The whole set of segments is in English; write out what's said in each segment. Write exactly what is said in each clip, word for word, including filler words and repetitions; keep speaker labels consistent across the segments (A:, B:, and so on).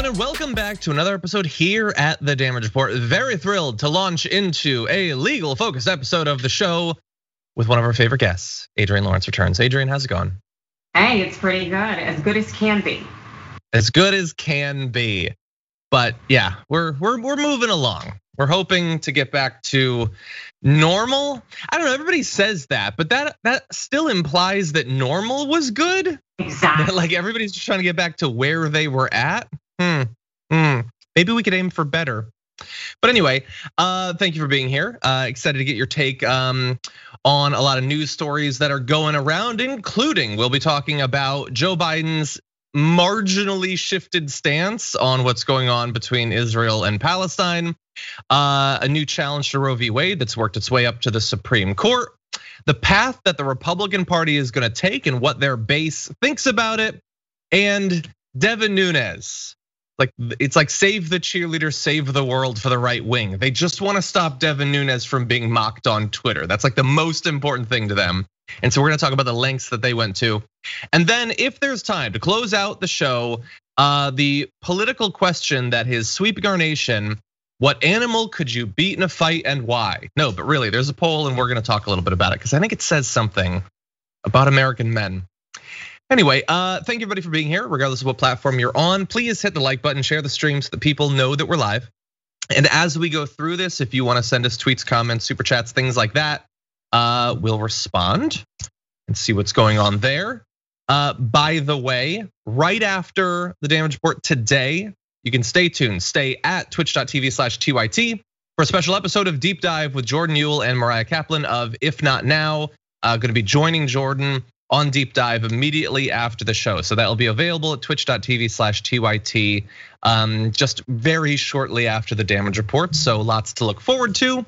A: and welcome back to another episode here at The Damage Report. Very thrilled to launch into a legal focused episode of the show with one of our favorite guests. Adrienne Lawrence returns. Adrienne, how's it going?
B: Hey, it's pretty good, as good as can be.
A: As good as can be. But yeah, we're we're we're moving along. We're hoping to get back to normal. I don't know, everybody says that, but that that still implies that normal was good.
B: Exactly.
A: Like everybody's just trying to get back to where they were at. Hmm. Hmm. Maybe we could aim for better. But anyway, uh, thank you for being here. Uh, excited to get your take um, on a lot of news stories that are going around, including we'll be talking about Joe Biden's marginally shifted stance on what's going on between Israel and Palestine, uh, a new challenge to Roe v. Wade that's worked its way up to the Supreme Court, the path that the Republican Party is going to take and what their base thinks about it, and Devin Nunes. Like it's like save the cheerleader, save the world for the right wing. They just want to stop Devin Nunes from being mocked on Twitter. That's like the most important thing to them. And so we're gonna talk about the lengths that they went to. And then if there's time to close out the show, the political question that is sweeping our nation: what animal could you beat in a fight and why? No, but really there's a poll and we're gonna talk a little bit about it because I think it says something about American men. Anyway, uh, thank you everybody for being here, regardless of what platform you're on. Please hit the like button, share the stream so that people know that we're live. And as we go through this, if you wanna send us tweets, comments, super chats, things like that, uh, we'll respond and see what's going on there. Uh, by the way, right after the Damage Report today, you can stay tuned, stay at twitch.tv slash TYT for a special episode of Deep Dive with Jordan Uhl and Mariah Kaplan of If Not Now. Uh, gonna be joining Jordan on Deep Dive immediately after the show. So that'll be available at twitch.tv slash TYT um, just very shortly after the Damage Report. So lots to look forward to.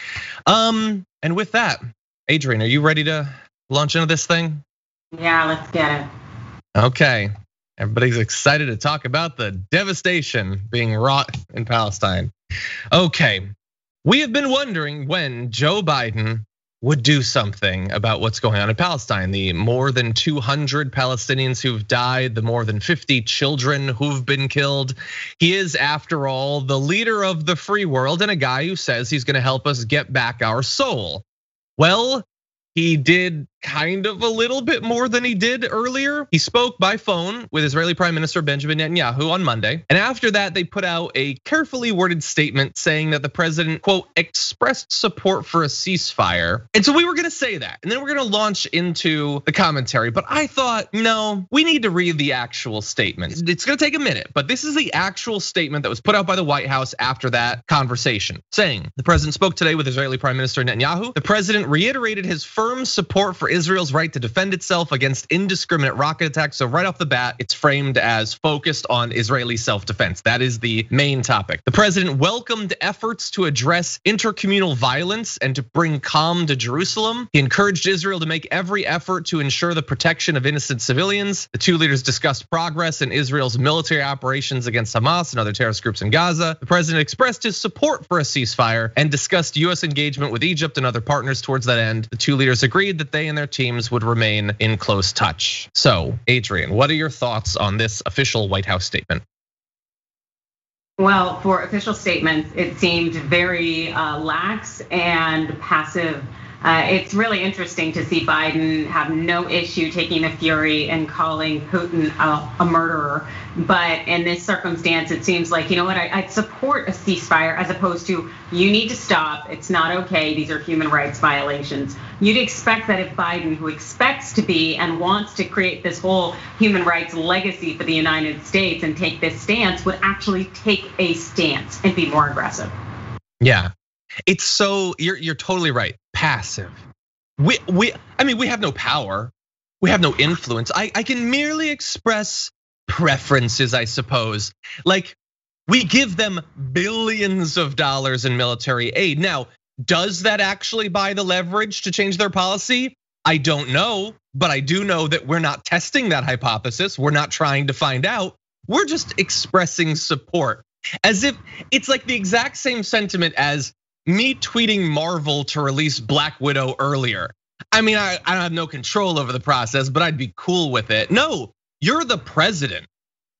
A: Um, and with that, Adrienne, are you ready to launch into this thing?
B: Yeah, let's get it.
A: Okay, everybody's excited to talk about the devastation being wrought in Palestine. Okay, we have been wondering when Joe Biden would do something about what's going on in Palestine. The more than two hundred Palestinians who've died, the more than fifty children who've been killed. He is, after all, the leader of the free world and a guy who says he's gonna help us get back our soul. Well, he did kind of a little bit more than he did earlier. He spoke by phone with Israeli Prime Minister Benjamin Netanyahu on Monday. And after that, they put out a carefully worded statement saying that the president, quote, expressed support for a ceasefire. And so we were gonna say that, and then we're gonna launch into the commentary. But I thought, no, we need to read the actual statement. It's gonna take a minute, but this is the actual statement that was put out by the White House after that conversation, saying the president spoke today with Israeli Prime Minister Netanyahu. The president reiterated his firm support for Israel's right to defend itself against indiscriminate rocket attacks. So right off the bat, it's framed as focused on Israeli self-defense. That is the main topic. The president welcomed efforts to address intercommunal violence and to bring calm to Jerusalem. He encouraged Israel to make every effort to ensure the protection of innocent civilians. The two leaders discussed progress in Israel's military operations against Hamas and other terrorist groups in Gaza. The president expressed his support for a ceasefire and discussed U S engagement with Egypt and other partners towards that end. The two leaders agreed that they and their teams would remain in close touch. So, Adrienne, what are your thoughts on this official White House statement?
B: Well, for official statements, it seemed very lax and passive. It's really interesting to see Biden have no issue taking the fury and calling Putin a murderer. But in this circumstance, it seems like, you know what, I'd support a ceasefire as opposed to, you need to stop, it's not okay, these are human rights violations. You'd expect that if Biden, who expects to be and wants to create this whole human rights legacy for the United States and take this stance, would actually take a stance and be more aggressive.
A: Yeah, it's so, you're you're totally right, passive. We, we, I mean, we have no power, we have no influence. I, I can merely express preferences, I suppose. Like, we give them billions of dollars in military aid. Now, does that actually buy the leverage to change their policy? I don't know, but I do know that we're not testing that hypothesis. We're not trying to find out. We're just expressing support, as if it's like the exact same sentiment as me tweeting Marvel to release Black Widow earlier. I mean, I, I have no control over the process, but I'd be cool with it. No, you're the president.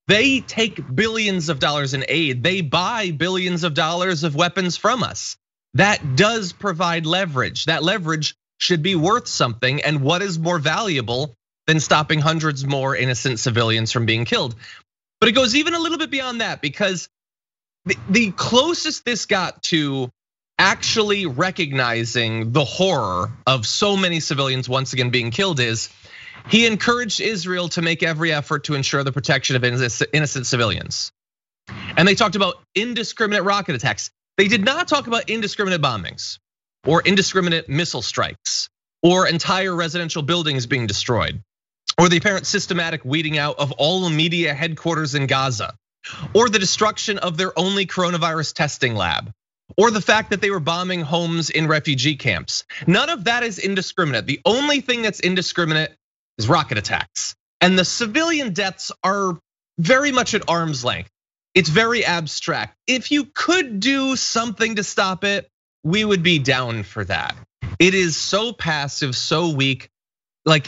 A: They take billions of dollars in aid. They buy billions of dollars of weapons from us. That does provide leverage. That leverage should be worth something. And what is more valuable than stopping hundreds more innocent civilians from being killed? But it goes even a little bit beyond that, because the, the closest this got to actually recognizing the horror of so many civilians once again being killed is he encouraged Israel to make every effort to ensure the protection of innocent civilians. And they talked about indiscriminate rocket attacks. They did not talk about indiscriminate bombings or indiscriminate missile strikes or entire residential buildings being destroyed or the apparent systematic weeding out of all media headquarters in Gaza or the destruction of their only coronavirus testing lab or the fact that they were bombing homes in refugee camps. None of that is indiscriminate. The only thing that's indiscriminate is rocket attacks. And the civilian deaths are very much at arm's length. It's very abstract. If you could do something to stop it, we would be down for that. It is so passive, so weak. Like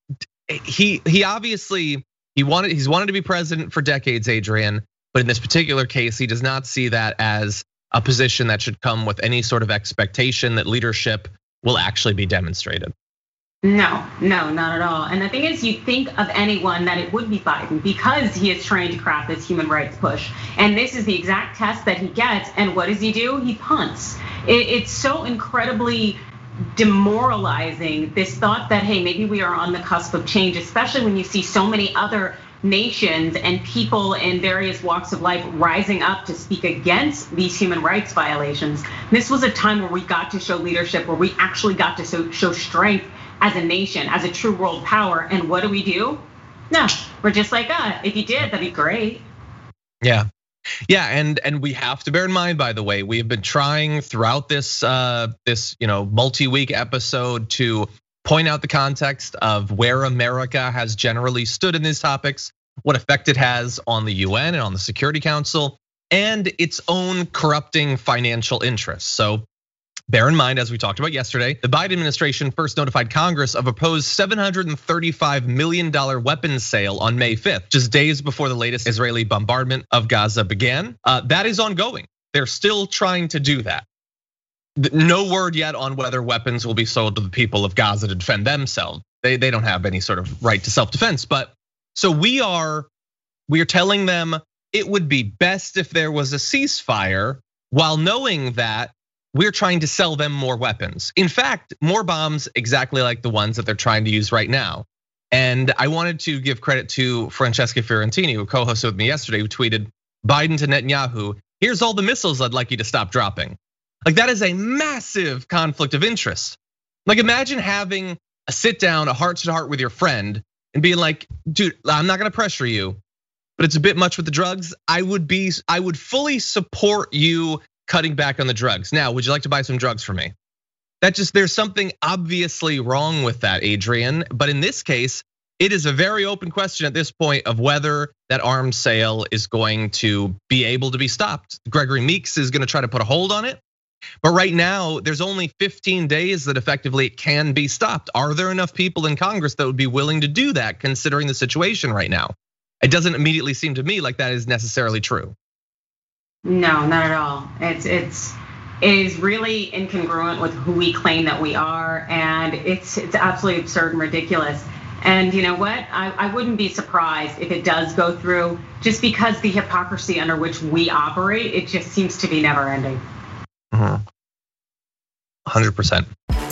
A: he he obviously he wanted he's wanted to be president for decades, Adrian, but in this particular case, he does not see that as a position that should come with any sort of expectation that leadership will actually be demonstrated.
B: No, no, not at all. And the thing is, you think of anyone that it would be Biden because he is trying to craft this human rights push. And this is the exact test that he gets. And what does he do? He punts. It's so incredibly demoralizing, this thought that, hey, maybe we are on the cusp of change, especially when you see so many other nations and people in various walks of life rising up to speak against these human rights violations. This was a time where we got to show leadership, where we actually got to show strength as a nation, as a true world power. And what do we do? No, we're just like, ah, if you did, that'd be great.
A: Yeah. Yeah, and and we have to bear in mind, by the way, we have been trying throughout this uh, this you know multi-week episode to point out the context of where America has generally stood in these topics, what effect it has on the U N and on the Security Council, and its own corrupting financial interests. So bear in mind, as we talked about yesterday, the Biden administration first notified Congress of a proposed seven hundred thirty-five million dollars weapons sale on May fifth, just days before the latest Israeli bombardment of Gaza began. Uh, that is ongoing. They're still trying to do that. No word yet on whether weapons will be sold to the people of Gaza to defend themselves. They, they don't have any sort of right to self-defense. But so we are, we are telling them it would be best if there was a ceasefire, while knowing that we're trying to sell them more weapons. In fact, more bombs exactly like the ones that they're trying to use right now. And I wanted to give credit to Francesca Fiorentini, who co-hosted with me yesterday, who tweeted, Biden to Netanyahu, here's all the missiles I'd like you to stop dropping. Like that is a massive conflict of interest. Like imagine having a sit down, a heart to heart with your friend and being like, dude, I'm not gonna pressure you, but it's a bit much with the drugs. I would be, I would fully support you cutting back on the drugs. Now, would you like to buy some drugs for me? That just, there's something obviously wrong with that, Adrian. But in this case, it is a very open question at this point of whether that arms sale is going to be able to be stopped. Gregory Meeks is gonna try to put a hold on it. But right now, there's only fifteen days that effectively it can be stopped. Are there enough people in Congress that would be willing to do that, considering the situation right now? It doesn't immediately seem to me like that is necessarily true.
B: No, not at all. It's it's it is really incongruent with who we claim that we are, and it's it's absolutely absurd and ridiculous. And you know what? I, I wouldn't be surprised if it does go through, just because the hypocrisy under which we operate, it just seems to be never ending.
A: Mm-hmm. one hundred percent.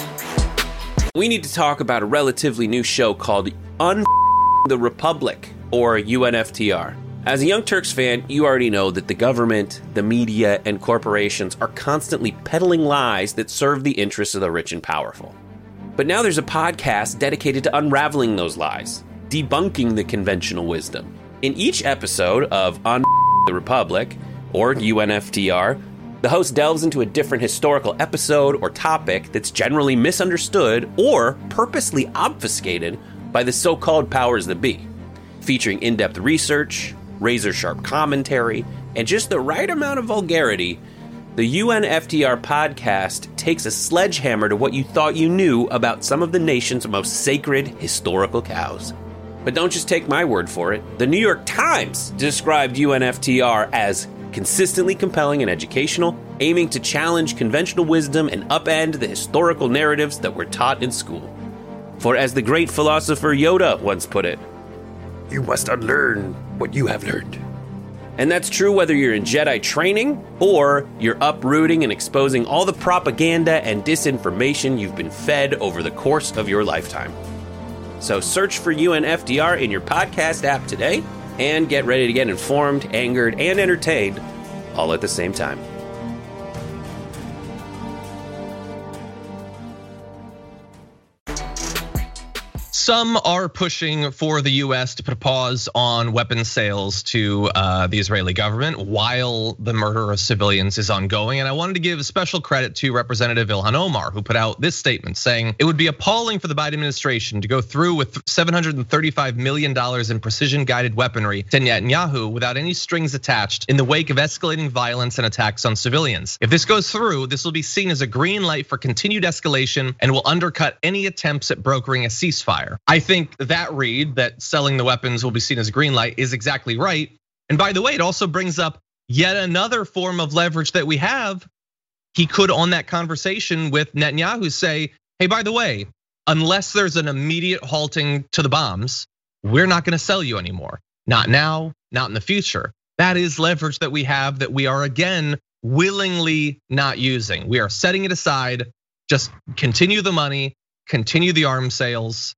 C: We need to talk about a relatively new show called Un the Republic, or U N F T R. As a Young Turks fan, you already know that the government, the media, and corporations are constantly peddling lies that serve the interests of the rich and powerful. But now there's a podcast dedicated to unraveling those lies, debunking the conventional wisdom. In each episode of Un the Republic, or U N F T R, the host delves into a different historical episode or topic that's generally misunderstood or purposely obfuscated by the so-called powers that be. Featuring in-depth research, razor-sharp commentary, and just the right amount of vulgarity, the U N F T R podcast takes a sledgehammer to what you thought you knew about some of the nation's most sacred historical cows. But don't just take my word for it. The New York Times described U N F T R as consistently compelling and educational, aiming to challenge conventional wisdom and upend the historical narratives that were taught in school. For as the great philosopher Yoda once put it, you must unlearn what you have learned. And that's true whether you're in Jedi training or you're uprooting and exposing all the propaganda and disinformation you've been fed over the course of your lifetime. So search for U N F T R in your podcast app today and get ready to get informed, angered, and entertained all at the same time.
A: Some are pushing for the U S to put a pause on weapons sales to uh, the Israeli government while the murder of civilians is ongoing. And I wanted to give special credit to Representative Ilhan Omar, who put out this statement saying it would be appalling for the Biden administration to go through with seven hundred thirty-five million dollars in precision-guided weaponry to Netanyahu without any strings attached in the wake of escalating violence and attacks on civilians. If this goes through, this will be seen as a green light for continued escalation and will undercut any attempts at brokering a ceasefire. I think that read, that selling the weapons will be seen as a green light, is exactly right. And by the way, it also brings up yet another form of leverage that we have. He could, on that conversation with Netanyahu, say, hey, by the way, unless there's an immediate halting to the bombs, we're not gonna sell you anymore. Not now, not in the future. That is leverage that we have that we are, again, willingly not using. We are setting it aside, just continue the money, continue the arms sales.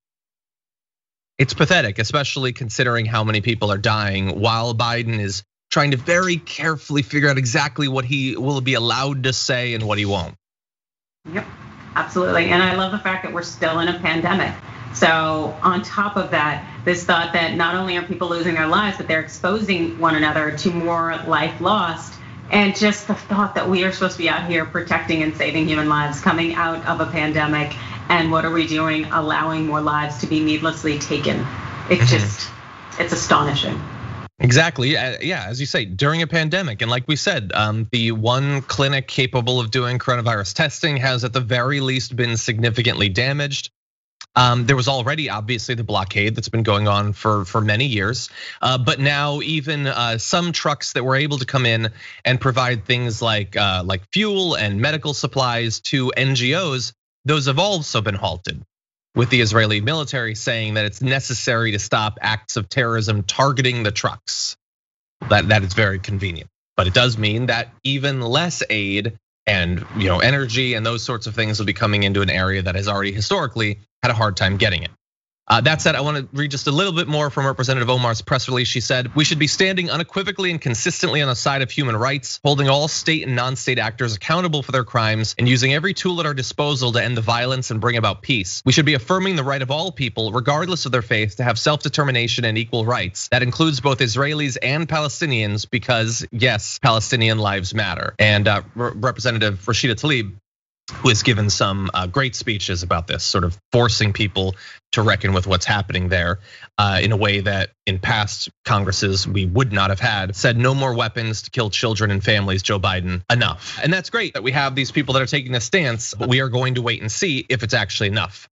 A: It's pathetic, especially considering how many people are dying while Biden is trying to very carefully figure out exactly what he will be allowed to say and what he won't.
B: Yep, absolutely. And I love the fact that we're still in a pandemic. So on top of that, this thought that not only are people losing their lives, but they're exposing one another to more life lost. And just the thought that we are supposed to be out here protecting and saving human lives coming out of a pandemic. And what are we doing? Allowing more lives to be needlessly taken. It's just, it's astonishing.
A: Exactly, yeah, as you say, during a pandemic. And like we said, the one clinic capable of doing coronavirus testing has at the very least been significantly damaged. There was already obviously the blockade that's been going on for, for many years. But now even some trucks that were able to come in and provide things like, like fuel and medical supplies to N G Os, those have also been halted, with the Israeli military saying that it's necessary to stop acts of terrorism targeting the trucks. That, that is very convenient, but it does mean that even less aid and you know energy and those sorts of things will be coming into an area that has already historically had a hard time getting it. That said, I want to read just a little bit more from Representative Omar's press release. She said, we should be standing unequivocally and consistently on the side of human rights, holding all state and non-state actors accountable for their crimes and using every tool at our disposal to end the violence and bring about peace. We should be affirming the right of all people, regardless of their faith, to have self-determination and equal rights. That includes both Israelis and Palestinians because yes, Palestinian lives matter. And Representative Rashida Tlaib, who has given some great speeches about this, sort of forcing people to reckon with what's happening there in a way that in past Congresses we would not have had, said no more weapons to kill children and families, Joe Biden, enough. And that's great that we have these people that are taking this stance, but we are going to wait and see if it's actually enough.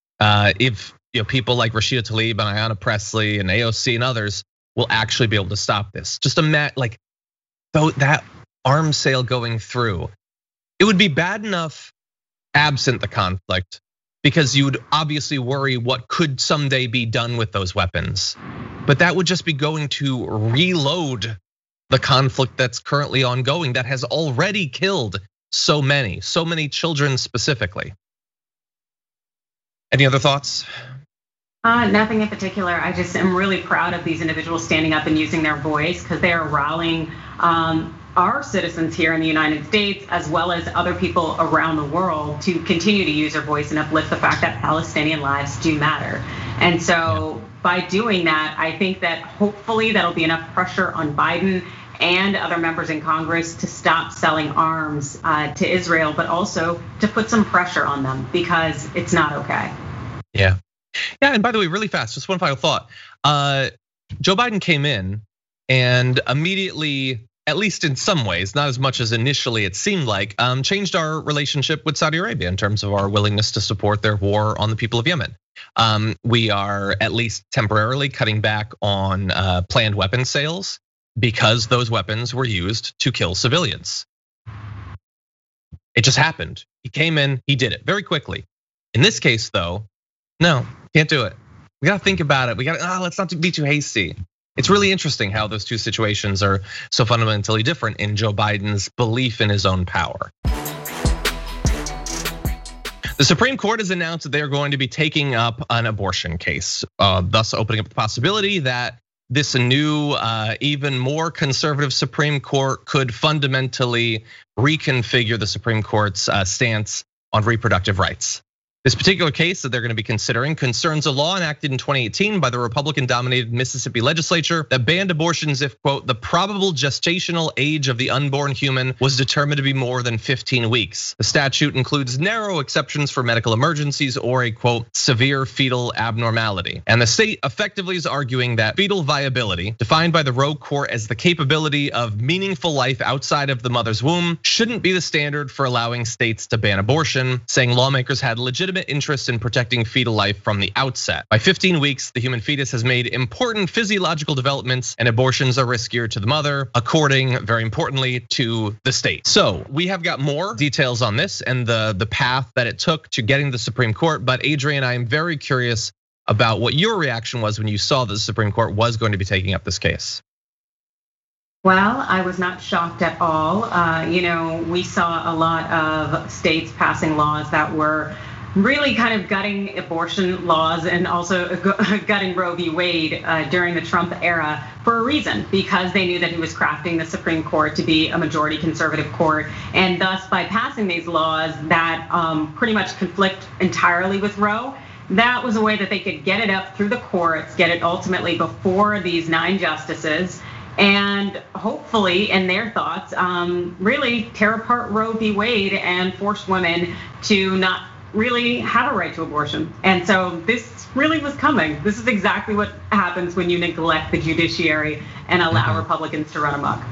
A: If you know people like Rashida Tlaib and Ayanna Pressley and A O C and others will actually be able to stop this. Just imagine, like, though that arms sale going through, it would be bad enough absent the conflict, because you would obviously worry what could someday be done with those weapons. But that would just be going to reload the conflict that's currently ongoing that has already killed so many, so many children specifically. Any other thoughts?
B: Uh, nothing in particular. I just am really proud of these individuals standing up and using their voice because they are rallying um, our citizens here in the United States, as well as other people around the world, to continue to use their voice and uplift the fact that Palestinian lives do matter. And so by doing that, I think that hopefully that'll be enough pressure on Biden and other members in Congress to stop selling arms to Israel, but also to put some pressure on them because it's not okay.
A: Yeah. Yeah, and by the way, really fast, just one final thought. Joe Biden came in and immediately, at least in some ways, not as much as initially it seemed like, changed our relationship with Saudi Arabia in terms of our willingness to support their war on the people of Yemen. Um, we are at least temporarily cutting back on uh, planned weapon sales because those weapons were used to kill civilians. It just happened. He came in, he did it very quickly. In this case, though, no, can't do it. We gotta think about it. We gotta, ah, let's not be too hasty. It's really interesting how those two situations are so fundamentally different in Joe Biden's belief in his own power. The Supreme Court has announced that they are going to be taking up an abortion case, uh, thus opening up the possibility that this new, uh, even more conservative Supreme Court could fundamentally reconfigure the Supreme Court's uh, stance on reproductive rights. This particular case that they're going to be considering concerns a law enacted in twenty eighteen by the Republican-dominated Mississippi legislature that banned abortions if, quote, the probable gestational age of the unborn human was determined to be more than fifteen weeks. The statute includes narrow exceptions for medical emergencies or a, quote, severe fetal abnormality. And the state effectively is arguing that fetal viability, defined by the Roe Court as the capability of meaningful life outside of the mother's womb, shouldn't be the standard for allowing states to ban abortion, saying lawmakers had legitimate interest in protecting fetal life from the outset. By fifteen weeks, the human fetus has made important physiological developments and abortions are riskier to the mother, according, very importantly, to the state. So we have got more details on this and the, the path that it took to getting to the Supreme Court. But Adrienne, I am very curious about what your reaction was when you saw that the Supreme Court was going to be taking up this case.
B: Well, I was not shocked at all. Uh, you know, we saw a lot of states passing laws that were really kind of gutting abortion laws and also gutting Roe v. Wade during the Trump era for a reason, because they knew that he was crafting the Supreme Court to be a majority conservative court. And thus, by passing these laws that pretty much conflict entirely with Roe, that was a way that they could get it up through the courts, get it ultimately before these nine justices, and hopefully, in their thoughts, really tear apart Roe v. Wade and force women to not really have a right to abortion. And so this really was coming. This is exactly what happens when you neglect the judiciary and allow mm-hmm. Republicans to run amok.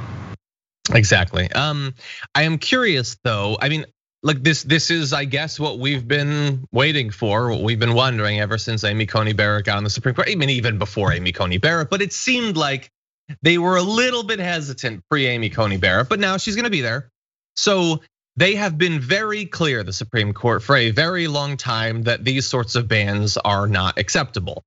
A: Exactly. Um, I am curious though. I mean, look, this this is, I guess, what we've been waiting for, what we've been wondering ever since Amy Coney Barrett got on the Supreme Court. I mean, even before Amy Coney Barrett, but it seemed like they were a little bit hesitant pre-Amy Coney Barrett, but now she's gonna be there. So they have been very clear, the Supreme Court, for a very long time that these sorts of bans are not acceptable.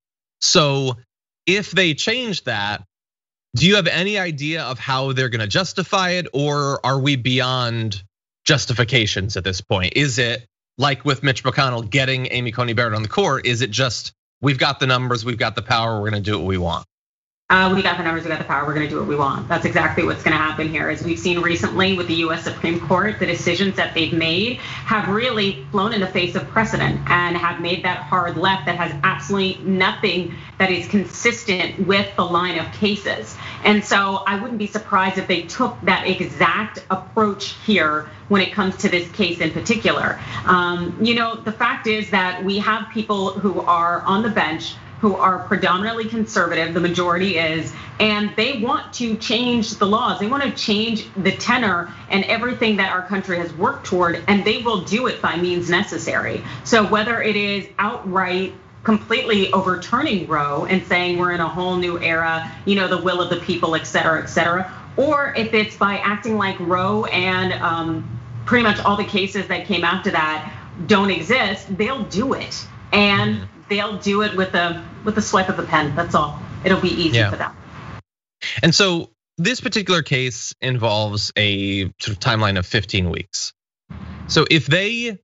A: So if they change that, do you have any idea of how they're gonna justify it, or are we beyond justifications at this point? Is it like with Mitch McConnell getting Amy Coney Barrett on the court? Is it just, we've got the numbers, we've got the power, we're gonna do what we want?
B: Uh, we got the numbers, we got the power, we're gonna do what we want. That's exactly what's gonna happen here. As we've seen recently with the U S Supreme Court, the decisions that they've made have really flown in the face of precedent and have made that hard left that has absolutely nothing that is consistent with the line of cases. And so I wouldn't be surprised if they took that exact approach here when it comes to this case in particular. Um, you know, the fact is that we have people who are on the bench who are predominantly conservative, the majority is, and they want to change the laws. They want to change the tenor and everything that our country has worked toward, and they will do it by means necessary. So whether it is outright completely overturning Roe and saying we're in a whole new era, you know, the will of the people, et cetera, et cetera, or if it's by acting like Roe and um, pretty much all the cases that came after that don't exist, they'll do it. And they'll do it with a with a swipe of a pen. That's all. It'll be easy yeah. for them.
A: And so this particular case involves a sort of timeline of fifteen weeks. So if they,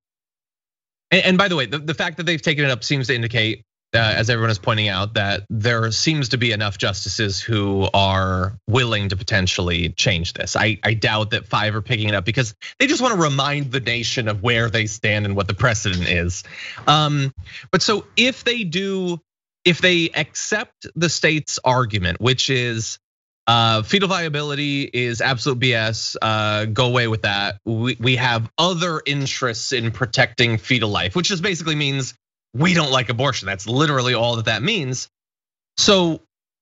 A: and by the way, the, the fact that they've taken it up seems to indicate, uh, as everyone is pointing out, that there seems to be enough justices who are willing to potentially change this. I, I doubt that five are picking it up because they just want to remind the nation of where they stand and what the precedent is. Um, but so if they do, if they accept the state's argument, which is uh, fetal viability is absolute B S, uh, go away with that. We, we have other interests in protecting fetal life, which just basically means we don't like abortion. That's literally all that that means. So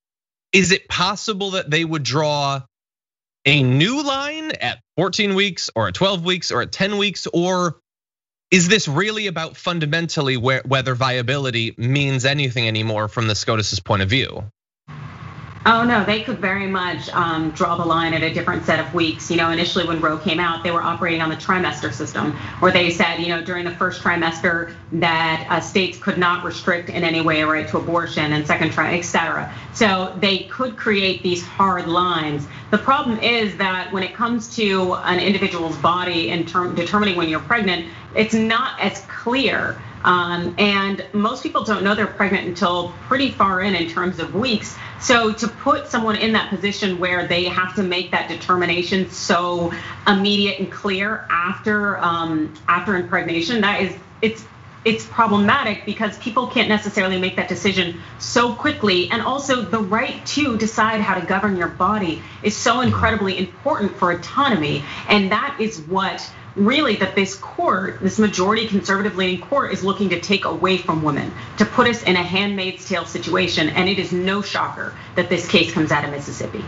A: is it possible that they would draw a new line at fourteen weeks or at twelve weeks or at ten weeks? Or is this really about fundamentally where, whether viability means anything anymore from the SCOTUS's point of view?
B: Oh no, they could very much um, draw the line at a different set of weeks. You know, initially when Roe came out, they were operating on the trimester system, where they said, you know, during the first trimester that uh, states could not restrict in any way a right to abortion, and second trimester, et cetera. So they could create these hard lines. The problem is that when it comes to an individual's body in term determining when you're pregnant, it's not as clear. Um, and most people don't know they're pregnant until pretty far in in terms of weeks. So to put someone in that position where they have to make that determination so immediate and clear after um, after impregnation, that is it's it's problematic because people can't necessarily make that decision so quickly. And also the right to decide how to govern your body is so incredibly important for autonomy. And that is what really that this court, this majority conservative leaning court, is looking to take away from women, to put us in a handmaid's tale situation. And it is no shocker that this case comes out of Mississippi.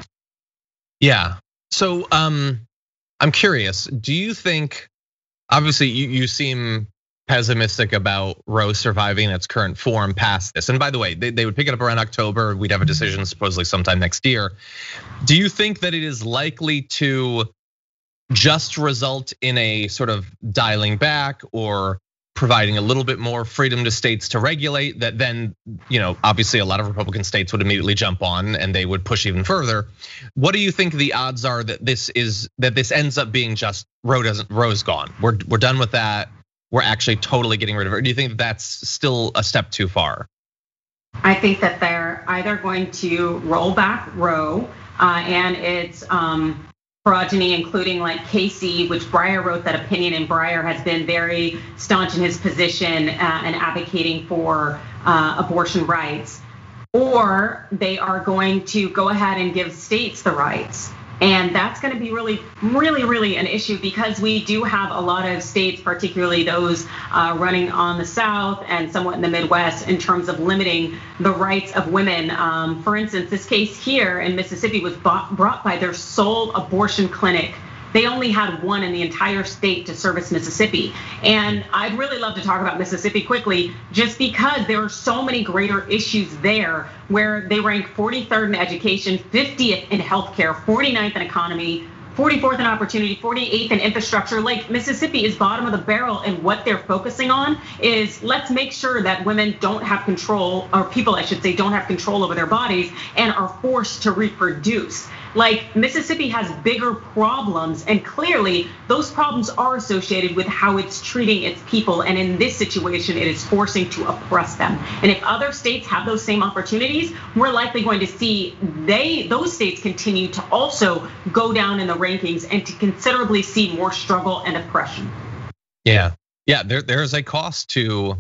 A: Yeah, so um, I'm curious, do you think, obviously you, you seem pessimistic about Roe surviving its current form past this. And by the way, they, they would pick it up around October. We'd have a decision supposedly sometime next year. Do you think that it is likely to just result in a sort of dialing back or providing a little bit more freedom to states to regulate that then, you know, obviously a lot of Republican states would immediately jump on and they would push even further? What do you think the odds are that this is that this ends up being just Roe doesn't Roe's gone? We're we're done with that. We're actually totally getting rid of it. Or do you think that that's still a step too far?
B: I think that they're either going to roll back Roe uh, and its um, progeny, including like Casey, which Breyer wrote that opinion, and Breyer has been very staunch in his position uh, and advocating for uh, abortion rights, or they are going to go ahead and give states the rights. And that's going to be really, really, really an issue because we do have a lot of states, particularly those uh, running on the South and somewhat in the Midwest, in terms of limiting the rights of women. Um, for instance, this case here in Mississippi was bought, brought by their sole abortion clinic. They only had one in the entire state to service Mississippi. And I'd really love to talk about Mississippi quickly, just because there are so many greater issues there where they rank forty-third in education, fiftieth in healthcare, forty-ninth in economy, forty-fourth in opportunity, forty-eighth in infrastructure. Like Mississippi is bottom of the barrel, and what they're focusing on is let's make sure that women don't have control, or people I should say don't have control over their bodies and are forced to reproduce. Like Mississippi has bigger problems, and clearly those problems are associated with how it's treating its people. And in this situation, it is forcing to oppress them. And if other states have those same opportunities, we're likely going to see they those states continue to also go down in the rankings and to considerably see more struggle and oppression.
A: Yeah, yeah, there there's a cost to,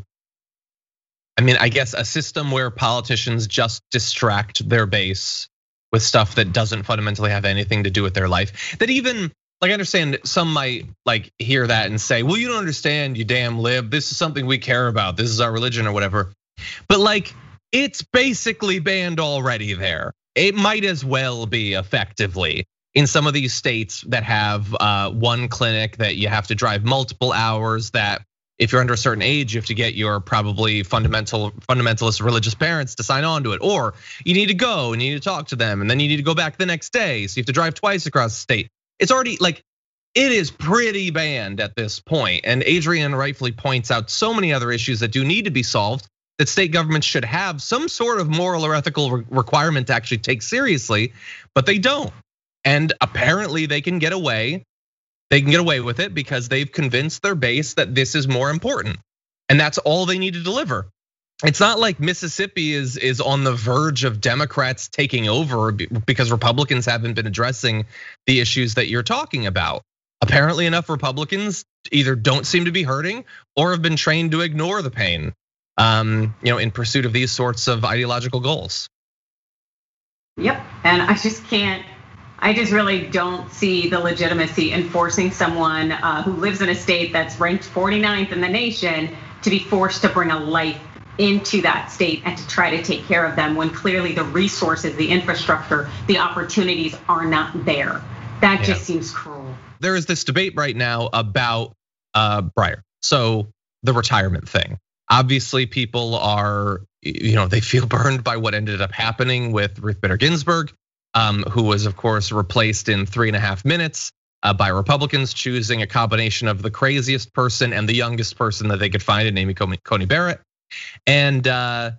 A: I mean, I guess a system where politicians just distract their base with stuff that doesn't fundamentally have anything to do with their life. That even, like I understand some might like hear that and say, well, you don't understand, you damn lib, this is something we care about, this is our religion or whatever. But like, it's basically banned already there. It might as well be effectively in some of these states that have one clinic that you have to drive multiple hours, that if you're under a certain age, you have to get your probably fundamental fundamentalist religious parents to sign on to it, or you need to go and you need to talk to them, and then you need to go back the next day, so you have to drive twice across the state. It's already like, it is pretty banned at this point. And Adrian rightfully points out so many other issues that do need to be solved, that state governments should have some sort of moral or ethical requirement to actually take seriously, but they don't. And apparently they can get away. They can get away with it because they've convinced their base that this is more important. And that's all they need to deliver. It's not like Mississippi is, is on the verge of Democrats taking over because Republicans haven't been addressing the issues that you're talking about. Apparently enough Republicans either don't seem to be hurting or have been trained to ignore the pain, um, you know, in pursuit of these sorts of ideological goals.
B: Yep, and I just can't, I just really don't see the legitimacy in forcing someone who lives in a state that's ranked forty-ninth in the nation to be forced to bring a life into that state and to try to take care of them when clearly the resources, the infrastructure, the opportunities are not there. That just yeah. seems cruel.
A: There is this debate right now about uh, Breyer. So the retirement thing. Obviously, people are, you know, they feel burned by what ended up happening with Ruth Bader Ginsburg, um, who was, of course, replaced in three and a half minutes by Republicans choosing a combination of the craziest person and the youngest person that they could find, named Coney Barrett. And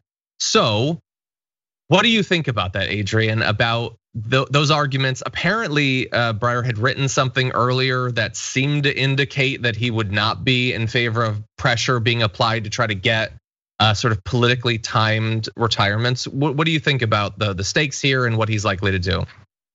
A: so, what do you think about that, Adrian, about those arguments? Apparently, Breyer had written something earlier that seemed to indicate that he would not be in favor of pressure being applied to try to get sort of politically timed retirements. What do you think about the, the stakes here and what he's likely to do?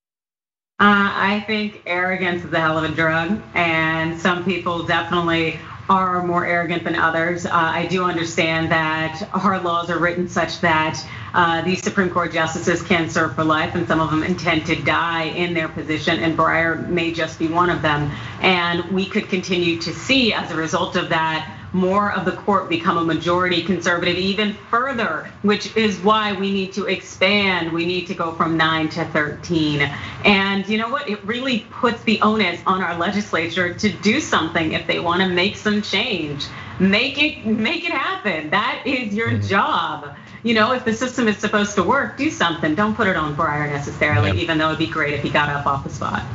B: Uh, I think arrogance is a hell of a drug, and some people definitely are more arrogant than others. Uh, I do understand that our laws are written such that uh, these Supreme Court justices can serve for life, and some of them intend to die in their position, and Breyer may just be one of them. And we could continue to see, as a result of that, more of the court become a majority conservative even further, which is why we need to expand. We need to go from nine to thirteen. And you know what? It really puts the onus on our legislature to do something if they want to make some change. Make it, make it happen. That is your mm-hmm. job. You know, if the system is supposed to work, do something. Don't put it on Breyer necessarily, yep. even though it'd be great if he got up off the spot.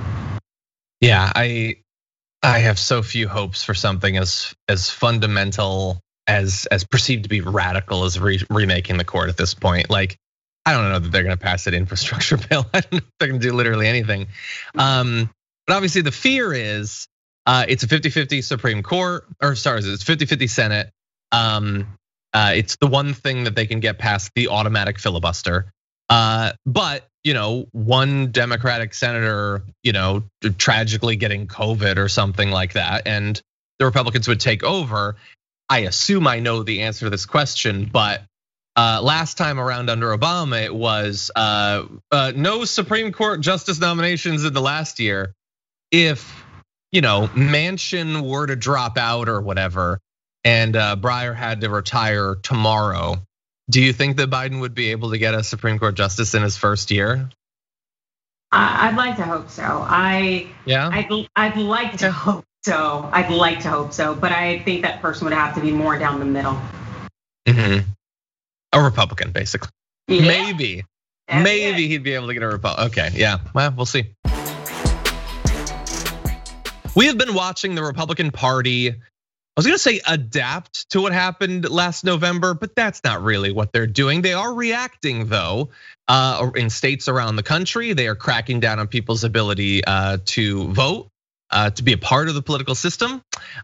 A: Yeah, I. I have so few hopes for something as as fundamental as as perceived to be radical as re, remaking the court at this point. Like, I don't know that they're going to pass an infrastructure bill. I don't know if they're going to do literally anything. Um, but obviously, the fear is uh, it's a fifty fifty Supreme Court, or sorry, it's fifty fifty Senate. Um, uh, it's the one thing that they can get past the automatic filibuster. Uh, but you know, one Democratic senator, you know, tragically getting COVID or something like that, and the Republicans would take over. I assume I know the answer to this question, but last time around under Obama, it was no Supreme Court justice nominations in the last year. If you know Manchin were to drop out or whatever, and Breyer had to retire tomorrow, do you think that Biden would be able to get a Supreme Court justice in his first year?
B: I'd like to hope so. I yeah. I'd, I'd like to hope so. I'd like to hope so, but I think that person would have to be more down the middle.
A: Mm-hmm. A Republican, basically. Yeah. Maybe, That's maybe it. He'd be able to get a Republican. Okay, yeah. Well, we'll see. We have been watching the Republican Party, I was gonna say adapt to what happened last November, but that's not really what they're doing. They are reacting though, in states around the country. They are cracking down on people's ability to vote, to be a part of the political system,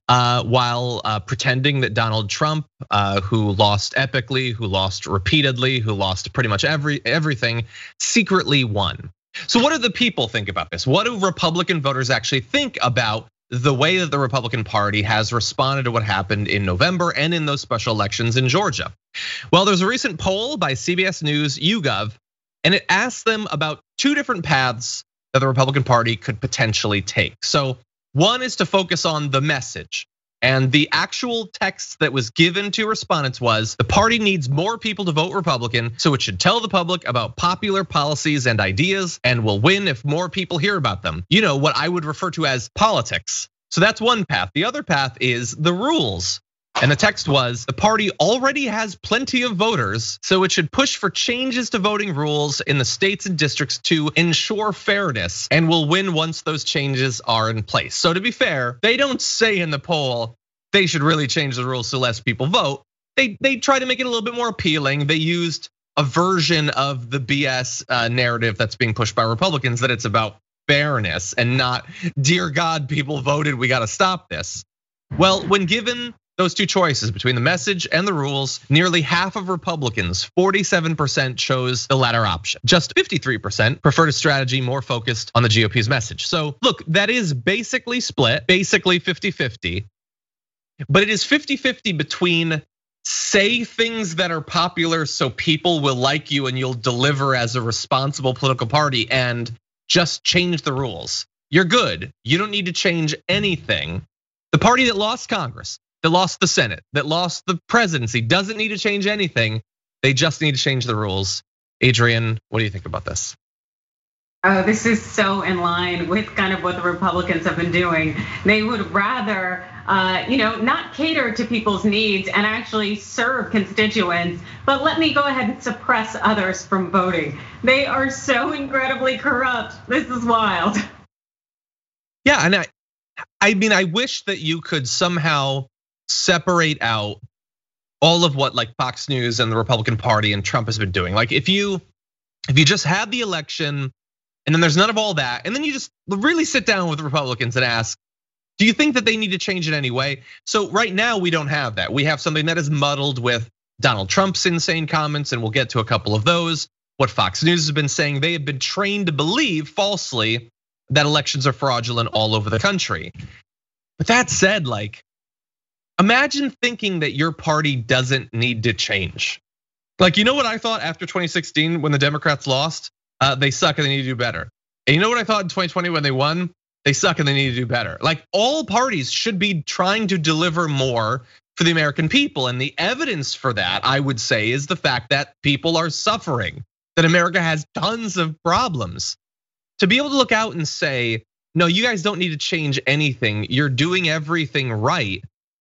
A: while pretending that Donald Trump, who lost epically, who lost repeatedly, who lost pretty much every everything, secretly won. So what do the people think about this? What do Republican voters actually think about the way that the Republican Party has responded to what happened in November and in those special elections in Georgia? Well, there's a recent poll by C B S News YouGov, and it asked them about two different paths that the Republican Party could potentially take. So one is to focus on the message. And the actual text that was given to respondents was, the party needs more people to vote Republican, so it should tell the public about popular policies and ideas and will win if more people hear about them. You know, what I would refer to as politics. So that's one path. The other path is the rules. And the text was, the party already has plenty of voters, so it should push for changes to voting rules in the states and districts to ensure fairness, and will win once those changes are in place. So to be fair, they don't say in the poll they should really change the rules so less people vote. They they try to make it a little bit more appealing. They used a version of the B S narrative that's being pushed by Republicans, that it's about fairness and not, dear God, people voted, we gotta stop this. Well, when given those two choices between the message and the rules, nearly half of Republicans, forty-seven percent, chose the latter option. Just fifty-three percent preferred a strategy more focused on the G O P's message. So look, that is basically split, basically fifty fifty. But it is fifty fifty between say things that are popular so people will like you and you'll deliver as a responsible political party, and just change the rules. You're good. You don't need to change anything. The party that lost Congress, that lost the Senate, that lost the presidency doesn't need to change anything. They just need to change the rules. Adrian, what do you think about this?
B: Oh, this is so in line with kind of what the Republicans have been doing. They would rather, uh, you know, not cater to people's needs and actually serve constituents, but let me go ahead and suppress others from voting. They are so incredibly corrupt. This is wild.
A: Yeah, and I, I mean, I wish that you could somehow separate out all of what like Fox News and the Republican Party and Trump has been doing. Like if you, if you just had the election, and then there's none of all that. And then you just really sit down with the Republicans and ask, do you think that they need to change it anyway? So right now we don't have that. We have something that is muddled with Donald Trump's insane comments, and we'll get to a couple of those. What Fox News has been saying, they have been trained to believe falsely that elections are fraudulent all over the country. But that said, like, imagine thinking that your party doesn't need to change. Like, you know what I thought after twenty sixteen when the Democrats lost? Uh, they suck and they need to do better. And you know what I thought in twenty twenty when they won? They suck and they need to do better. Like all parties should be trying to deliver more for the American people. And the evidence for that, I would say, is the fact that people are suffering, that America has tons of problems. To be able to look out and say, no, you guys don't need to change anything. You're doing everything right.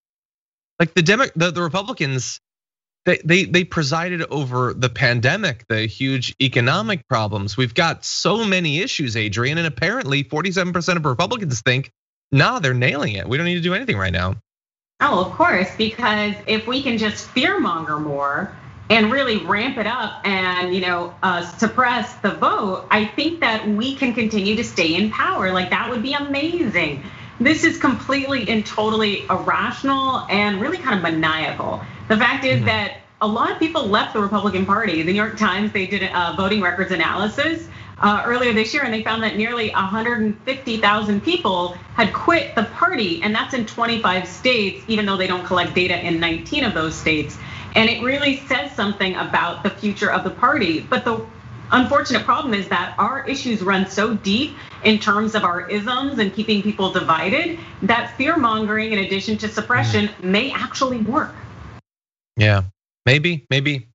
A: Like the Demo- the, the Republicans, They, they they presided over the pandemic, the huge economic problems. We've got so many issues, Adrian, and apparently forty-seven percent of Republicans think, nah, they're nailing it. We don't need to do anything right now.
B: Oh, of course, because if we can just fearmonger more and really ramp it up and you know uh, suppress the vote, I think that we can continue to stay in power. Like that would be amazing. This is completely and totally irrational and really kind of maniacal. The fact is mm-hmm. that a lot of people left the Republican Party. The New York Times, they did a voting records analysis earlier this year, and they found that nearly one hundred fifty thousand people had quit the party, and that's in twenty-five states, even though they don't collect data in nineteen of those states. And it really says something about the future of the party. But the unfortunate problem is that our issues run so deep in terms of our isms and keeping people divided that fear mongering in addition to suppression may actually work.
A: Yeah, maybe, maybe.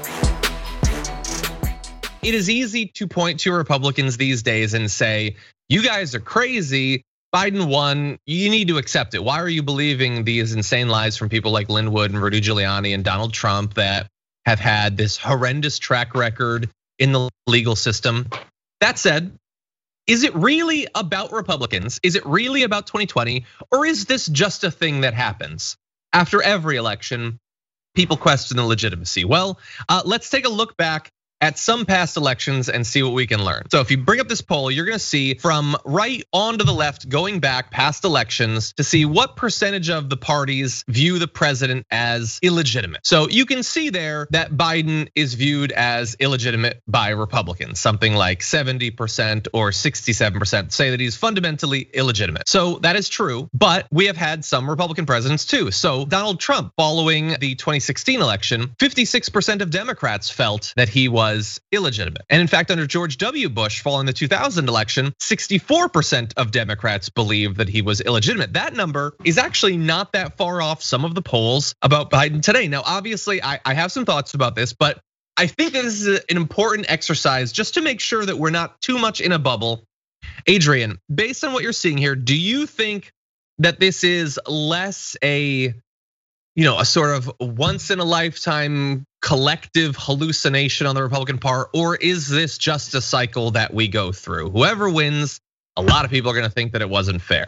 A: It is easy to point to Republicans these days and say, you guys are crazy. Biden won, you need to accept it. Why are you believing these insane lies from people like Lin Wood and Rudy Giuliani and Donald Trump that have had this horrendous track record in the legal system? That said, is it really about Republicans? Is it really about twenty twenty? Or is this just a thing that happens? After every election, people question the legitimacy. Well, let's take a look back at some past elections and see what we can learn. So if you bring up this poll, you're gonna see from right on to the left, going back past elections to see what percentage of the parties view the president as illegitimate. So you can see there that Biden is viewed as illegitimate by Republicans. Something like seventy percent or sixty-seven percent say that he's fundamentally illegitimate. So that is true, but we have had some Republican presidents too. So Donald Trump, following the twenty sixteen election, fifty-six percent of Democrats felt that he was was illegitimate. And in fact, under George W. Bush, following the two thousand election, sixty-four percent of Democrats believed that he was illegitimate. That number is actually not that far off some of the polls about Biden today. Now, obviously, I have some thoughts about this, but I think that this is an important exercise just to make sure that we're not too much in a bubble. Adrian, based on what you're seeing here, do you think that this is less a you know, a sort of once in a lifetime collective hallucination on the Republican part, or is this just a cycle that we go through? Whoever wins, a lot of people are gonna think that it wasn't fair.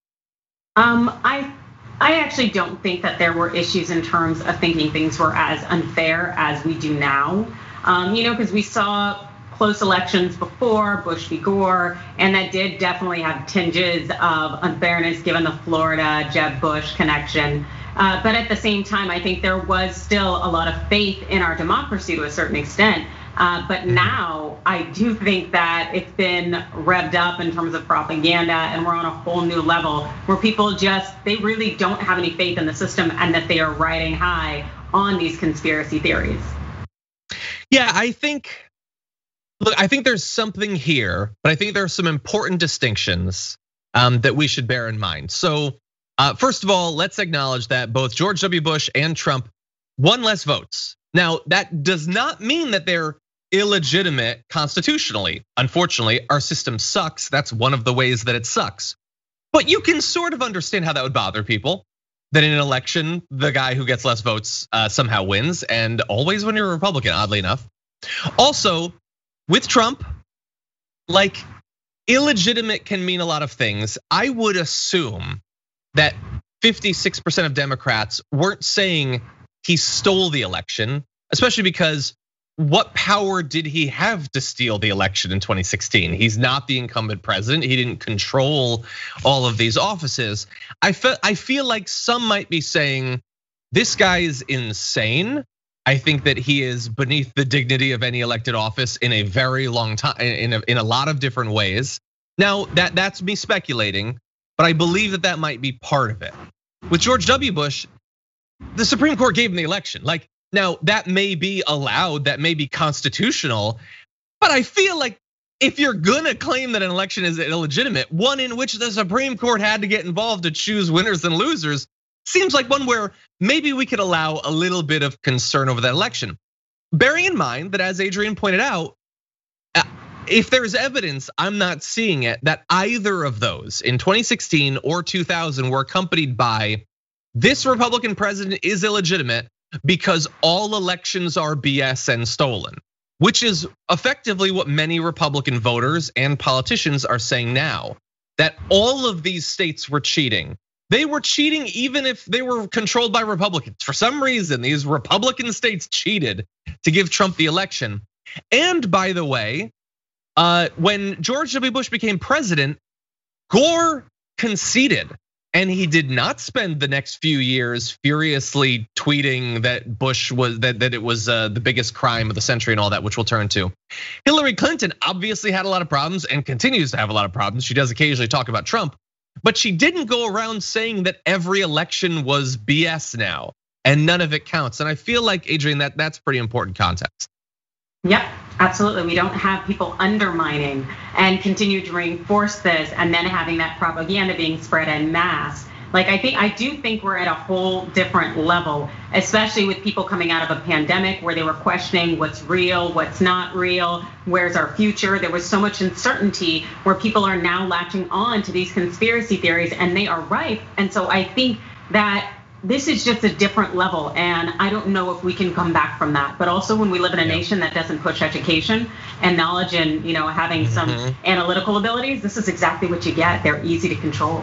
B: Um, I I actually don't think that there were issues in terms of thinking things were as unfair as we do now. Um, you know, because we saw close elections before, Bush v. Gore, and that did definitely have tinges of unfairness given the Florida Jeb Bush connection. Uh, but at the same time, I think there was still a lot of faith in our democracy to a certain extent. Uh, but now I do think that it's been revved up in terms of propaganda, and we're on a whole new level where people just, they really don't have any faith in the system, and that they are riding high on these conspiracy theories.
A: Yeah, I think, look, I think there's something here, but I think there are some important distinctions that we should bear in mind. So, First of all, let's acknowledge that both George W. Bush and Trump won less votes. Now, that does not mean that they're illegitimate constitutionally. Unfortunately, our system sucks. That's one of the ways that it sucks. But you can sort of understand how that would bother people. That in an election, the guy who gets less votes uh, somehow wins, and always when you're a Republican, oddly enough. Also, with Trump, like illegitimate can mean a lot of things. I would assume that fifty-six percent of Democrats weren't saying he stole the election, especially because what power did he have to steal the election in twenty sixteen? He's not the incumbent president. He didn't control all of these offices. I feel, I feel like some might be saying, this guy is insane. I think that he is beneath the dignity of any elected office in a very long time, in a, in a lot of different ways. Now, that, that's me speculating, but I believe that that might be part of it. With George W. Bush, the Supreme Court gave him the election. Like, now that may be allowed, that may be constitutional, but I feel like if you're gonna claim that an election is illegitimate, one in which the Supreme Court had to get involved to choose winners and losers, seems like one where maybe we could allow a little bit of concern over that election. Bearing in mind that, as Adrian pointed out, if there's evidence, I'm not seeing it, that either of those in twenty sixteen or two thousand were accompanied by this Republican president is illegitimate because all elections are B S and stolen, which is effectively what many Republican voters and politicians are saying now, that all of these states were cheating. They were cheating even if they were controlled by Republicans. For some reason, these Republican states cheated to give Trump the election. And by the way, when George W. Bush became president, Gore conceded. And he did not spend the next few years furiously tweeting that Bush was that, that it was the biggest crime of the century and all that, which we'll turn to. Hillary Clinton obviously had a lot of problems and continues to have a lot of problems. She does occasionally talk about Trump, but she didn't go around saying that every election was B S now and none of it counts. And I feel like, Adrian, that that's pretty important context.
B: Yep, absolutely. We don't have people undermining and continue to reinforce this and then having that propaganda being spread en masse. Like, I think, I do think we're at a whole different level, especially with people coming out of a pandemic where they were questioning what's real, what's not real, where's our future. There was so much uncertainty where people are now latching on to these conspiracy theories, and they are rife. And so I think that this is just a different level, and I don't know if we can come back from that. But also, when we live in a nation that doesn't push education and knowledge and, you know, having some mm-hmm. analytical abilities, this is exactly what you get. They're easy to control.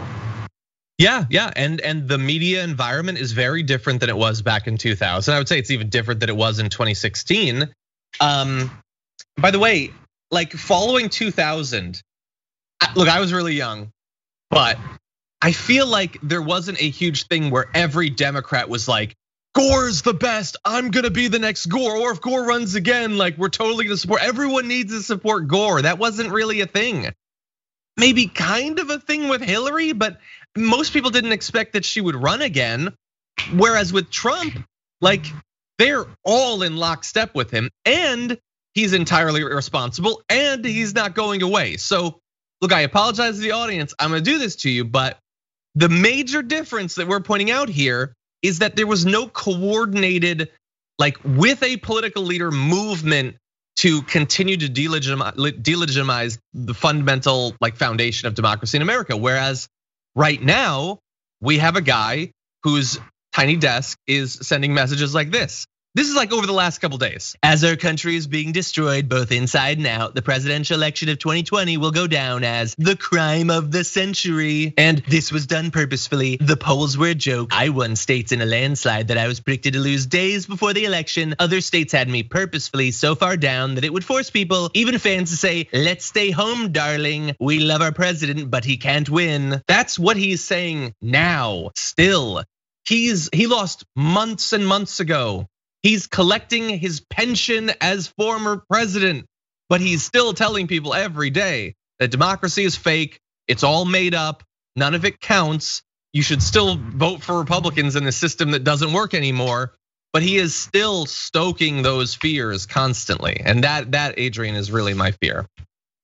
A: Yeah, yeah, and and the media environment is very different than it was back in two thousand. I would say it's even different than it was in twenty sixteen. Um, by the way, like following two thousand, look, I was really young, but I feel like there wasn't a huge thing where every Democrat was like, Gore's the best, I'm gonna be the next Gore. Or if Gore runs again, like we're totally gonna support, everyone needs to support Gore. That wasn't really a thing. Maybe kind of a thing with Hillary, but most people didn't expect that she would run again. Whereas with Trump, like they're all in lockstep with him and he's entirely irresponsible and he's not going away. So look, I apologize to the audience, I'm gonna do this to you, but the major difference that we're pointing out here is that there was no coordinated, like with a political leader, movement to continue to delegitimize, delegitimize the fundamental like foundation of democracy in America. Whereas right now, we have a guy whose tiny desk is sending messages like this. This is like over the last couple days. As our country is being destroyed both inside and out, the presidential election of twenty twenty will go down as the crime of the century. And this was done purposefully. The polls were a joke. I won states in a landslide that I was predicted to lose days before the election. Other states had me purposefully so far down that it would force people, even fans, to say, let's stay home, darling. We love our president, but he can't win. That's what he's saying now, still. He's he lost months and months ago. He's collecting his pension as former president, but he's still telling people every day that democracy is fake, it's all made up, none of it counts. You should still vote for Republicans in a system that doesn't work anymore. But he is still stoking those fears constantly. And that, that Adrian, is really my fear.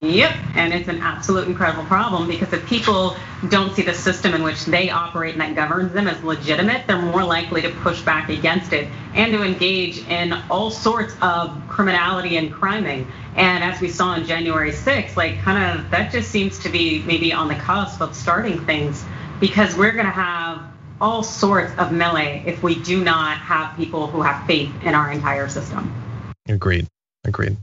B: Yep, and it's an absolute incredible problem because if people don't see the system in which they operate and that governs them as legitimate, they're more likely to push back against it and to engage in all sorts of criminality and criming. And as we saw on January sixth, like kind of that just seems to be maybe on the cusp of starting things, because we're going to have all sorts of melee if we do not have people who have faith in our entire system.
A: Agreed, agreed.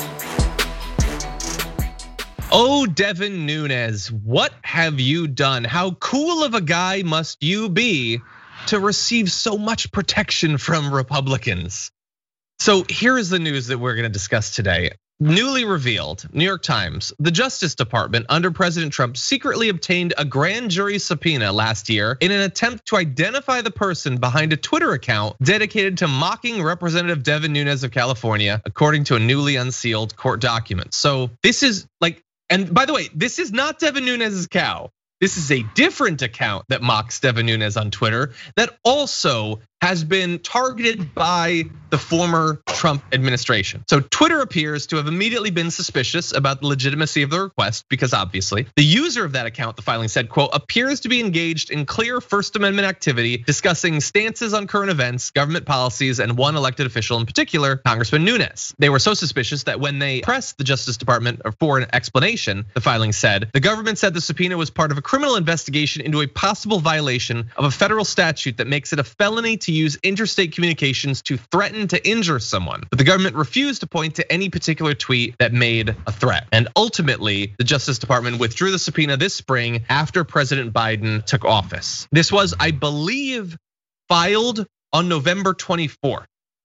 A: Oh, Devin Nunes, what have you done? How cool of a guy must you be to receive so much protection from Republicans? So here is the news that we're going to discuss today. Newly revealed, New York Times, the Justice Department under President Trump secretly obtained a grand jury subpoena last year in an attempt to identify the person behind a Twitter account dedicated to mocking Representative Devin Nunes of California, according to a newly unsealed court document. So this is like, and by the way, this is not Devin Nunes' cow. This is a different account that mocks Devin Nunes on Twitter that also has been targeted by the former Trump administration. So Twitter appears to have immediately been suspicious about the legitimacy of the request because obviously the user of that account, the filing said, quote, appears to be engaged in clear First Amendment activity discussing stances on current events, government policies, and one elected official in particular, Congressman Nunes. They were so suspicious that when they pressed the Justice Department for an explanation, the filing said, the government said the subpoena was part of a criminal investigation into a possible violation of a federal statute that makes it a felony to use interstate communications to threaten to injure someone. But the government refused to point to any particular tweet that made a threat. And ultimately, the Justice Department withdrew the subpoena this spring after President Biden took office. This was, I believe, filed on November twenty-fourth.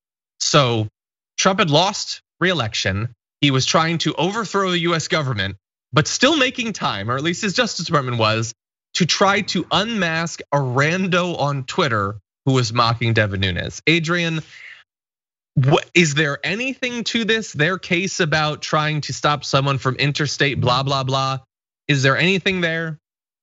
A: So Trump had lost re-election. He was trying to overthrow the U S government, but still making time, or at least his Justice Department was, to try to unmask a rando on Twitter who was mocking Devin Nunes. Adrian, what, is there anything to this, their case about trying to stop someone from interstate blah, blah, blah? Is there anything there?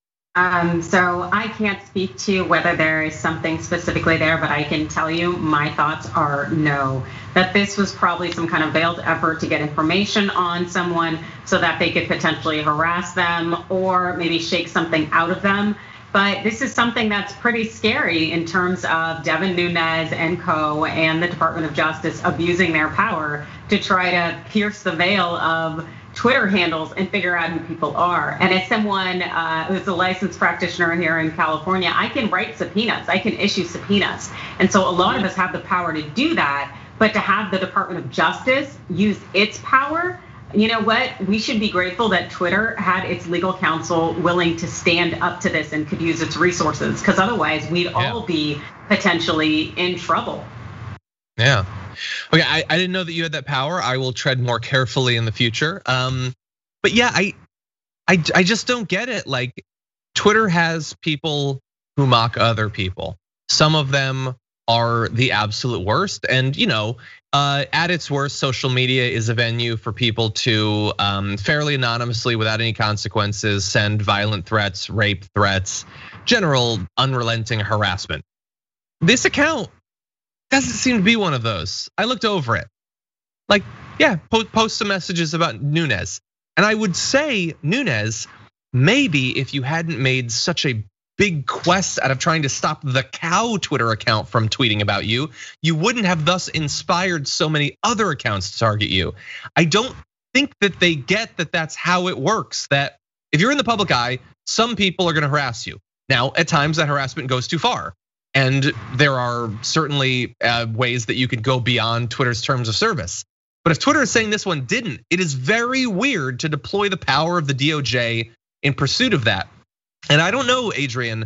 B: Um, so I can't speak to whether there is something specifically there, but I can tell you my thoughts are no. That this was probably some kind of veiled effort to get information on someone so that they could potentially harass them or maybe shake something out of them. But this is something that's pretty scary in terms of Devin Nunes and co and the Department of Justice abusing their power to try to pierce the veil of Twitter handles and figure out who people are. And as someone uh, who's a licensed practitioner here in California, I can write subpoenas, I can issue subpoenas. And so a lot of us have the power to do that, but to have the Department of Justice use its power, you know what? We should be grateful that Twitter had its legal counsel willing to stand up to this and could use its resources, because otherwise we'd yeah. all be potentially in trouble.
A: Yeah. Okay, I, I didn't know that you had that power. I will tread more carefully in the future. Um, but yeah, I, I, I just don't get it. Like, Twitter has people who mock other people. Some of them are the absolute worst, and you know, uh, at its worst, social media is a venue for people to um, fairly anonymously, without any consequences, send violent threats, rape threats, general unrelenting harassment. This account doesn't seem to be one of those. I looked over it. Like, yeah, post some messages about Nunes. And I would say, Nunes, maybe if you hadn't made such a big quest out of trying to stop the cow Twitter account from tweeting about you, you wouldn't have thus inspired so many other accounts to target you. I don't think that they get that that's how it works, that if you're in the public eye, some people are gonna harass you. Now, at times that harassment goes too far. And there are certainly ways that you could go beyond Twitter's terms of service. But if Twitter is saying this one didn't, it is very weird to deploy the power of the D O J in pursuit of that. And I don't know, Adrian,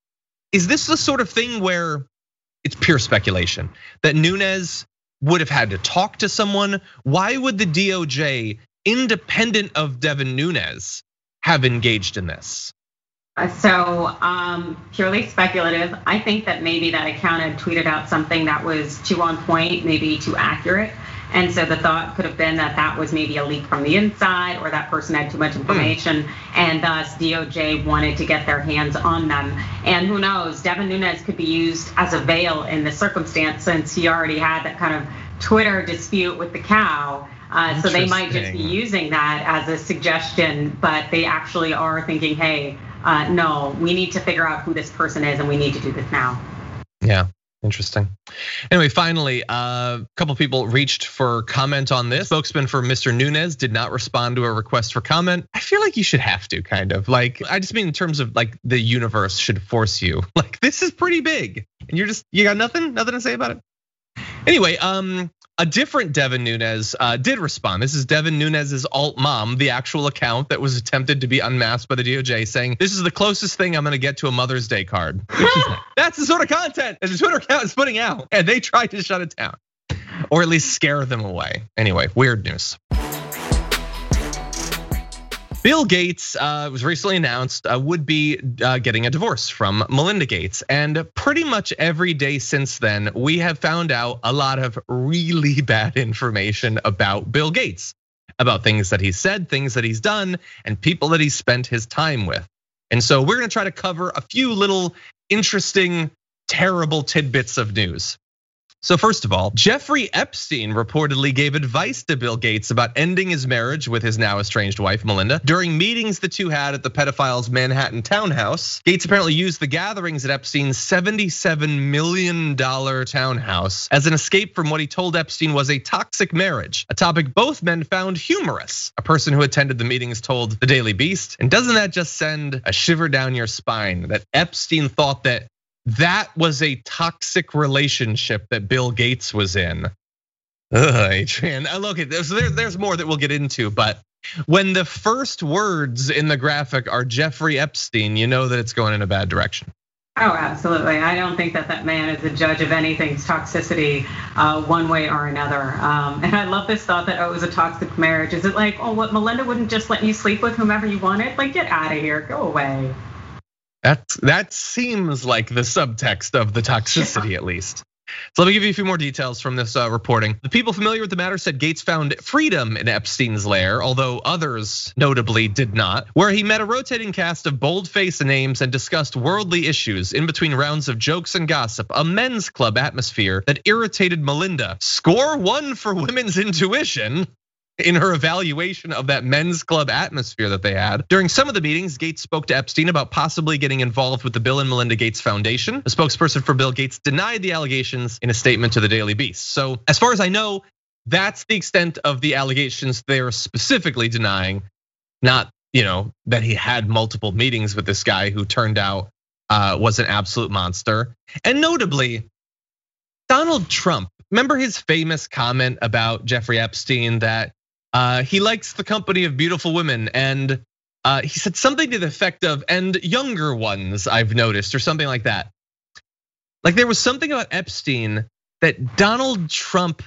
A: is this the sort of thing where it's pure speculation that Nunes would have had to talk to someone? Why would the D O J, independent of Devin Nunes, have engaged in this?
B: So um, purely speculative. I think that maybe that account had tweeted out something that was too on point, maybe too accurate. And so the thought could have been that that was maybe a leak from the inside, or that person had too much information, mm. and thus D O J wanted to get their hands on them. And who knows, Devin Nunes could be used as a veil in this circumstance, since he already had that kind of Twitter dispute with the cow. Uh, so they might just be using that as a suggestion, but they actually are thinking, hey, uh, no, we need to figure out who this person is and we need to do this now.
A: Yeah. Interesting. Anyway, finally, a uh, couple people reached for comment on this. Spokesman for Mister Nunes did not respond to a request for comment. I feel like you should have to, kind of. Like, I just mean in terms of like the universe should force you. Like, this is pretty big, and you're just you got nothing, nothing to say about it. Anyway, um, a different Devin Nunes uh, did respond. This is Devin Nunes's alt mom, the actual account that was attempted to be unmasked by the D O J, saying, "This is the closest thing I'm gonna get to a Mother's Day card." Which is, that's the sort of content that the Twitter account is putting out, and they tried to shut it down, or at least scare them away. Anyway, weird news. Bill Gates uh, was recently announced uh, would be uh, getting a divorce from Melinda Gates. And pretty much every day since then, we have found out a lot of really bad information about Bill Gates, about things that he's said, things that he's done, and people that he's spent his time with. And so we're gonna try to cover a few little interesting, terrible tidbits of news. So first of all, Jeffrey Epstein reportedly gave advice to Bill Gates about ending his marriage with his now estranged wife, Melinda. During meetings the two had at the pedophile's Manhattan townhouse, Gates apparently used the gatherings at Epstein's seventy-seven million dollar townhouse as an escape from what he told Epstein was a toxic marriage, a topic both men found humorous. A person who attended the meetings told the Daily Beast, and doesn't that just send a shiver down your spine that Epstein thought that that was a toxic relationship that Bill Gates was in. Ugh, Adrian, look, there's, there's more that we'll get into, but when the first words in the graphic are Jeffrey Epstein, you know that it's going in a bad direction.
B: Oh, absolutely. I don't think that that man is a judge of anything's toxicity uh, one way or another. Um, and I love this thought that, oh, it was a toxic marriage. Is it like, oh, what, Melinda wouldn't just let you sleep with whomever you wanted? Like, get out of here, go away.
A: That, that seems like the subtext of the toxicity, yeah. At least. So let me give you a few more details from this reporting. The people familiar with the matter said Gates found freedom in Epstein's lair, although others notably did not, where he met a rotating cast of bold-faced names and discussed worldly issues in between rounds of jokes and gossip, a men's club atmosphere that irritated Melinda. Score one for women's intuition in her evaluation of that men's club atmosphere that they had. During some of the meetings, Gates spoke to Epstein about possibly getting involved with the Bill and Melinda Gates Foundation. A spokesperson for Bill Gates denied the allegations in a statement to the Daily Beast. So as far as I know, that's the extent of the allegations they're specifically denying, not you know that he had multiple meetings with this guy who turned out was an absolute monster. And notably, Donald Trump, remember his famous comment about Jeffrey Epstein that Uh, he likes the company of beautiful women, and uh, he said something to the effect of, and younger ones, I've noticed, or something like that. Like there was something about Epstein that Donald Trump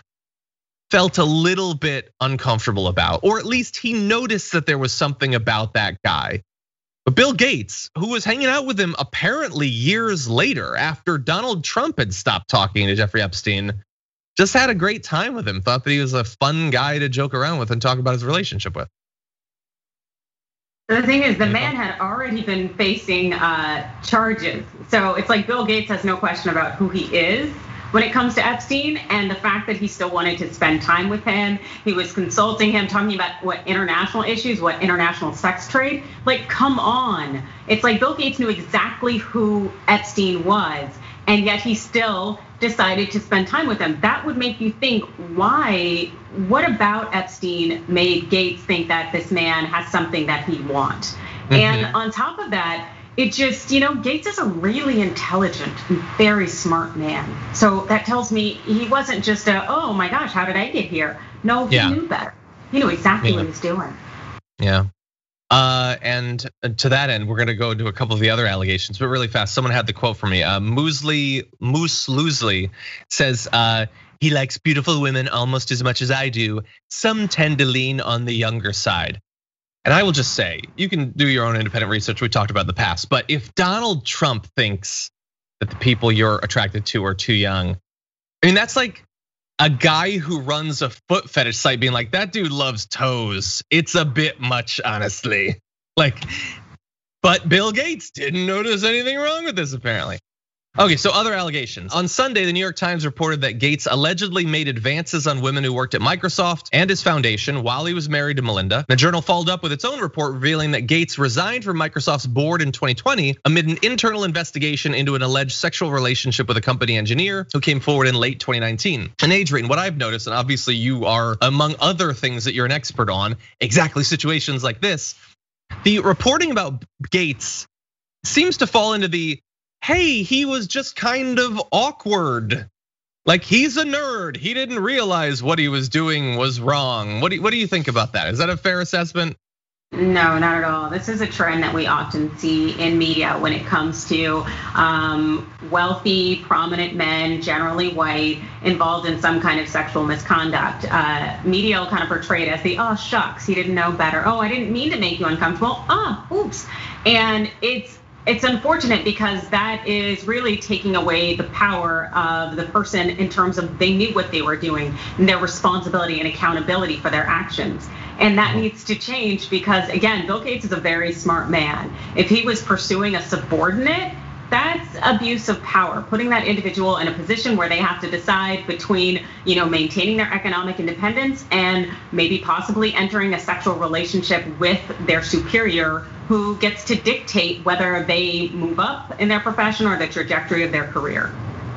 A: felt a little bit uncomfortable about, or at least he noticed that there was something about that guy. But Bill Gates, who was hanging out with him apparently years later after Donald Trump had stopped talking to Jeffrey Epstein, just had a great time with him, thought that he was a fun guy to joke around with and talk about his relationship with.
B: The thing is, the man had already been facing charges. So it's like Bill Gates has no question about who he is when it comes to Epstein, and the fact that he still wanted to spend time with him. He was consulting him, talking about what international issues, what international sex trade. Like, come on. It's like Bill Gates knew exactly who Epstein was, and yet he still decided to spend time with him. That would make you think, why, what about Epstein made Gates think that this man has something that he wants? Mm-hmm. And on top of that, it just, you know, Gates is a really intelligent and very smart man. So that tells me he wasn't just a, oh my gosh, how did I get here? No, he yeah. knew better. He knew exactly yeah. what he was doing.
A: Yeah. Uh, and to that end, we're gonna go into a couple of the other allegations, but really fast. Someone had the quote for me. Uh, Moosley, Moose Loosley says uh, he likes beautiful women almost as much as I do. Some tend to lean on the younger side. And I will just say, you can do your own independent research. We talked about in the past, but if Donald Trump thinks that the people you're attracted to are too young, I mean, that's like a guy who runs a foot fetish site being like, that dude loves toes. It's a bit much, honestly. Like, but Bill Gates didn't notice anything wrong with this, apparently. Okay, so other allegations. On Sunday, the New York Times reported that Gates allegedly made advances on women who worked at Microsoft and his foundation while he was married to Melinda. The Journal followed up with its own report revealing that Gates resigned from Microsoft's board in twenty twenty amid an internal investigation into an alleged sexual relationship with a company engineer who came forward in late twenty nineteen. And Adrian, what I've noticed, and obviously you are among other things that you're an expert on, exactly situations like this, the reporting about Gates seems to fall into the, hey, he was just kind of awkward. Like he's a nerd. He didn't realize what he was doing was wrong. What do you, what do you think about that? Is that a fair assessment?
B: No, not at all. This is a trend that we often see in media when it comes to um, wealthy, prominent men, generally white, involved in some kind of sexual misconduct. Uh, media will kind of portray it as the, oh shucks, he didn't know better. Oh, I didn't mean to make you uncomfortable. Ah, oops. And it's It's unfortunate because that is really taking away the power of the person in terms of they knew what they were doing and their responsibility and accountability for their actions. And that needs to change because, again, Bill Gates is a very smart man. If he was pursuing a subordinate, that's abuse of power, putting that individual in a position where they have to decide between, you know, maintaining their economic independence and maybe possibly entering a sexual relationship with their superior who gets to dictate whether they move up in their profession or the trajectory of their career.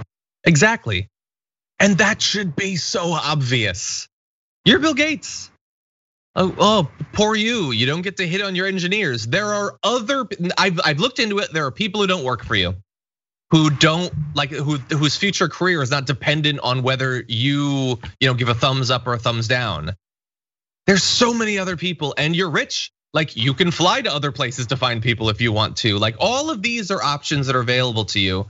A: Exactly. And that should be so obvious. You're Bill Gates. Oh, oh, poor you. You don't get to hit on your engineers. There are other, I've, I've looked into it. There are people who don't work for you, who don't like, who, whose future career is not dependent on whether you, you know, give a thumbs up or a thumbs down. There's so many other people and you're rich. Like you can fly to other places to find people if you want to. Like all of these are options that are available to you,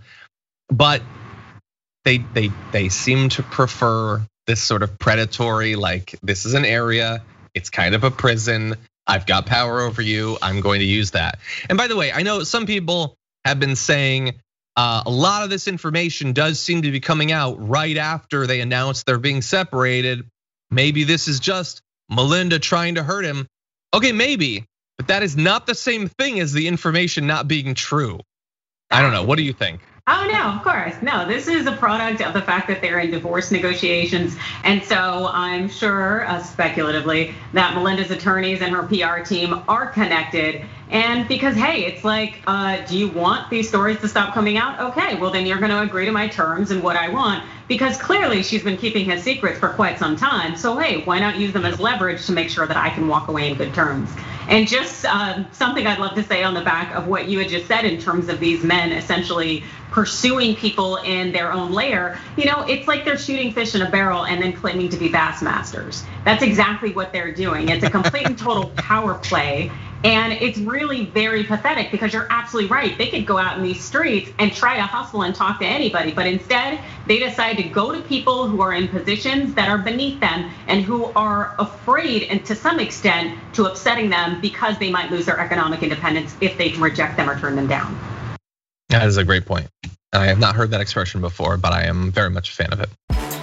A: but they, they, they seem to prefer this sort of predatory, like this is an area, it's kind of a prison. I've got power over you. I'm going to use that. And by the way, I know some people have been saying uh, a lot of this information does seem to be coming out right after they announced they're being separated. Maybe this is just Melinda trying to hurt him. Okay, maybe, but that is not the same thing as the information not being true. I don't know. What do you think?
B: Oh, no, of course. No, this is a product of the fact that they're in divorce negotiations. And so I'm sure, uh, speculatively, that Melinda's attorneys and her P R team are connected. And because, hey, it's like, uh, do you want these stories to stop coming out? Okay, well, then you're going to agree to my terms and what I want. Because clearly she's been keeping his secrets for quite some time. So, hey, why not use them as leverage to make sure that I can walk away in good terms? And just uh, something I'd love to say on the back of what you had just said in terms of these men essentially pursuing people in their own lair, you know, it's like they're shooting fish in a barrel and then claiming to be Bassmasters. That's exactly what they're doing. It's a complete and total power play. And it's really very pathetic because you're absolutely right. They could go out in these streets and try to hustle and talk to anybody, but instead they decide to go to people who are in positions that are beneath them and who are afraid, and to some extent, to upsetting them because they might lose their economic independence if they reject them or turn them down.
A: That is a great point. I have not heard that expression before, but I am very much a fan of it.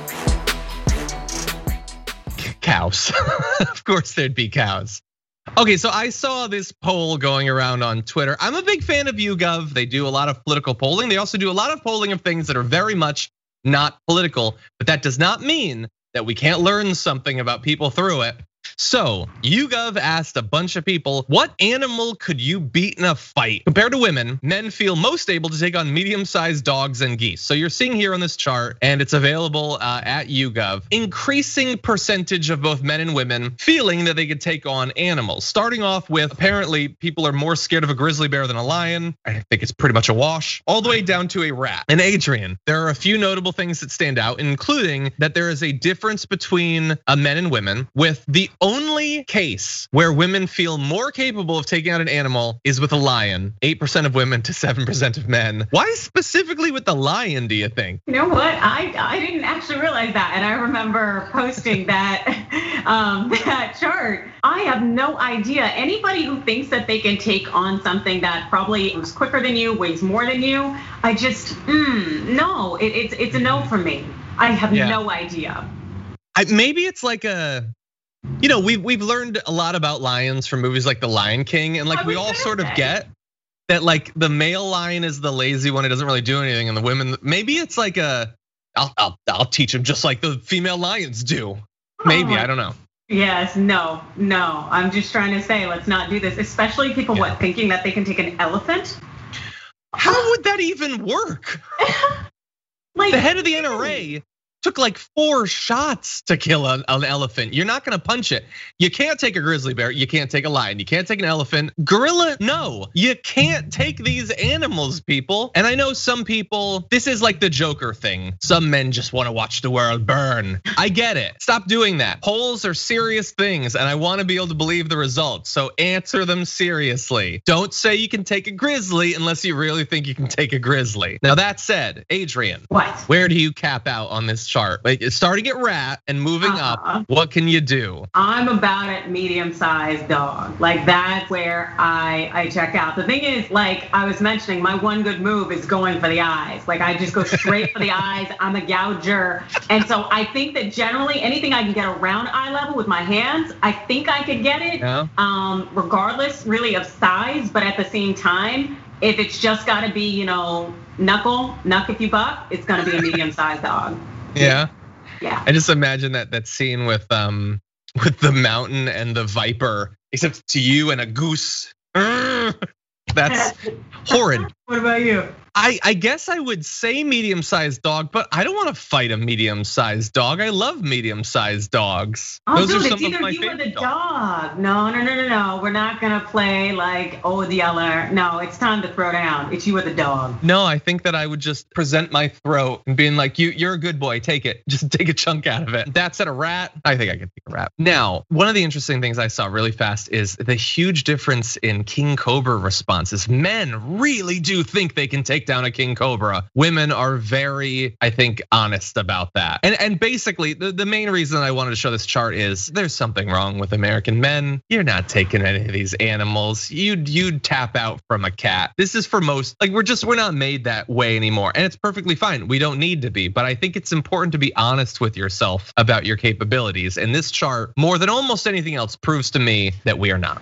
A: Cows. Of course there'd be cows. Okay, so I saw this poll going around on Twitter. I'm a big fan of YouGov. They do a lot of political polling. They also do a lot of polling of things that are very much not political, but that does not mean that we can't learn something about people through it. So YouGov asked a bunch of people, what animal could you beat in a fight? Compared to women, men feel most able to take on medium-sized dogs and geese. So you're seeing here on this chart, and it's available at YouGov, increasing percentage of both men and women feeling that they could take on animals. Starting off with, apparently people are more scared of a grizzly bear than a lion. I think it's pretty much a wash, all the way down to a rat. And Adrian, there are a few notable things that stand out, including that there is a difference between men and women, with the only case where women feel more capable of taking out an animal is with a lion. eight percent of women to seven percent of men. Why specifically with the lion, do you think?
B: You know what, I, I didn't actually realize that. And I remember posting that, um, that chart. I have no idea. Anybody who thinks that they can take on something that probably moves quicker than you, weighs more than you, I just, mm, no, it, it's, it's a no for me. I have yeah. no idea.
A: I, maybe it's like a, you know, we've we've learned a lot about lions from movies like The Lion King, and like we all sort of get that like the male lion is the lazy one, it doesn't really do anything, and the women, maybe it's like a, I'll I'll, I'll teach them just like the female lions do. Maybe, oh I don't know.
B: Yes, no, no. I'm just trying to say, let's not do this. Especially people, yeah. what, thinking that they can take an elephant?
A: How would that even work? Like, the head of the N R A took like four shots to kill an, an elephant. You're not gonna punch it. You can't take a grizzly bear, you can't take a lion, you can't take an elephant. Gorilla, no, you can't take these animals, people. And I know some people, this is like the Joker thing. Some men just wanna watch the world burn. I get it, stop doing that. Polls are serious things and I wanna be able to believe the results. So answer them seriously. Don't say you can take a grizzly unless you really think you can take a grizzly. Now that said, Adrian,
B: what?
A: Where do you cap out on this chart? Like starting at rat and moving uh-huh. up, what can you do?
B: I'm about at medium-sized dog. Like that's where I I check out. The thing is, like I was mentioning, my one good move is going for the eyes. Like I just go straight for the eyes. I'm a gouger, and so I think that generally anything I can get around eye level with my hands, I think I could get it.
A: Yeah.
B: Um, regardless, really of size, but at the same time, if it's just got to be, you know, knuckle, knuck if you buck, it's going to be a medium-sized dog.
A: Yeah.
B: Yeah.
A: I just imagine that that scene with um with the mountain and the viper, except to you and a goose. That's horrid.
B: What about you?
A: I, I guess I would say medium-sized dog, but I don't want to fight a medium-sized dog. I love medium-sized dogs.
B: Oh,
A: Those
B: dude,
A: are some
B: it's
A: of my
B: either you or the
A: favorite
B: dog. No, no, no, no, no. We're not gonna play like oh the Yeller. No, it's time to throw down. It's you or the dog.
A: No, I think that I would just present my throat and being like, you, you're a good boy. Take it. Just take a chunk out of it. That's at a rat. I think I could take a rat. Now, one of the interesting things I saw really fast is the huge difference in king cobra responses. Men really do think they can take down a king cobra. Women are very, I think, honest about that. And and basically, the, the main reason I wanted to show this chart is there's something wrong with American men. You're not taking any of these animals. You'd you'd tap out from a cat. This is for most, like we're just, we're not made that way anymore. And it's perfectly fine. We don't need to be, but I think it's important to be honest with yourself about your capabilities. And this chart, more than almost anything else, proves to me that we are not.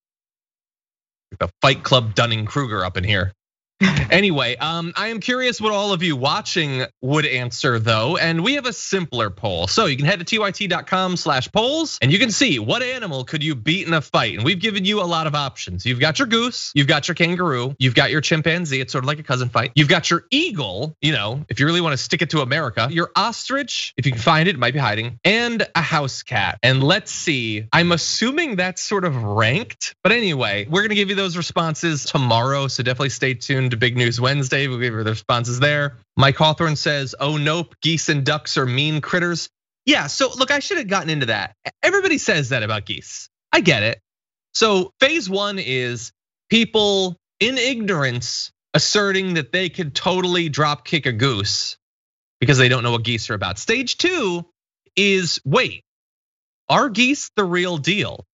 A: The Fight Club Dunning-Kruger up in here. Anyway, um, I am curious what all of you watching would answer though, and we have a simpler poll. So you can head to T Y T dot com slash polls and you can see what animal could you beat in a fight. And we've given you a lot of options. You've got your goose, you've got your kangaroo, you've got your chimpanzee, it's sort of like a cousin fight. You've got your eagle, you know, if you really want to stick it to America, your ostrich, if you can find it, it might be hiding, and a house cat. And let's see, I'm assuming that's sort of ranked, but anyway, we're gonna give you those responses tomorrow, so definitely stay tuned to Big News Wednesday. We'll give you the responses there. Mike Hawthorne says, oh nope, geese and ducks are mean critters. Yeah, so look, I should have gotten into that. Everybody says that about geese. I get it. So phase one is people in ignorance asserting that they could totally drop kick a goose because they don't know what geese are about. Stage two is, wait, are geese the real deal?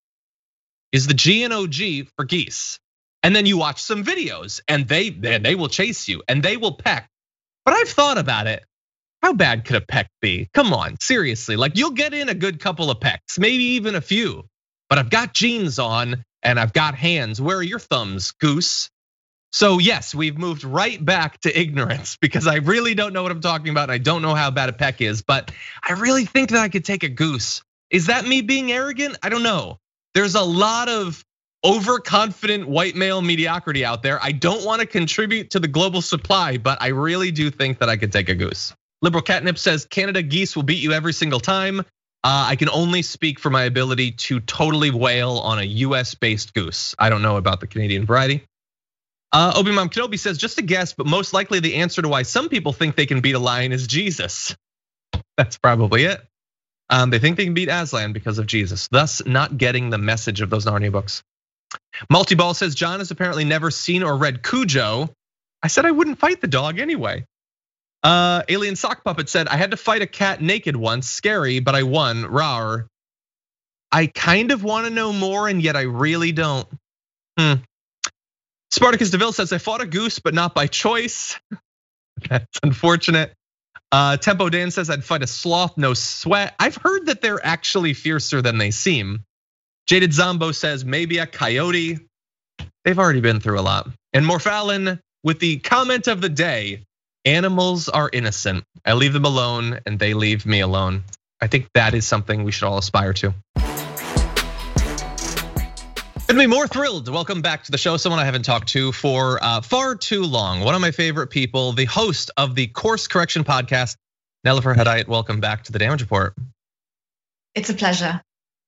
A: Is the G N O G for geese? And then you watch some videos and they they will chase you and they will peck. But I've thought about it. How bad could a peck be? Come on, seriously. Like you'll get in a good couple of pecks, maybe even a few. But I've got jeans on and I've got hands. Where are your thumbs, goose? So yes, we've moved right back to ignorance because I really don't know what I'm talking about and I don't know how bad a peck is, but I really think that I could take a goose. Is that me being arrogant? I don't know. There's a lot of overconfident white male mediocrity out there. I don't want to contribute to the global supply, but I really do think that I could take a goose. Liberal Catnip says Canada geese will beat you every single time. Uh, I can only speak for my ability to totally wail on a U S based goose. I don't know about the Canadian variety. Uh, Obi-Wan Kenobi says, just a guess, but most likely the answer to why some people think they can beat a lion is Jesus. That's probably it. Um, they think they can beat Aslan because of Jesus, thus not getting the message of those Narnia books. Multiball says John has apparently never seen or read Cujo. I said I wouldn't fight the dog anyway. Uh, Alien Sock Puppet said I had to fight a cat naked once, scary, but I won. Rawr. I kind of want to know more, and yet I really don't. Hmm. Spartacus DeVille says I fought a goose, but not by choice. That's unfortunate. Uh, Tempo Dan says I'd fight a sloth, no sweat. I've heard that they're actually fiercer than they seem. Jaded Zombo says maybe a coyote. They've already been through a lot. And Morfallon with the comment of the day, animals are innocent. I leave them alone and they leave me alone. I think that is something we should all aspire to. Couldn't be more thrilled to welcome back to the show someone I haven't talked to for far too long. One of my favorite people, the host of the Course Correction podcast, Nelofer Hedayat. Welcome back to the Damage Report.
D: It's a pleasure.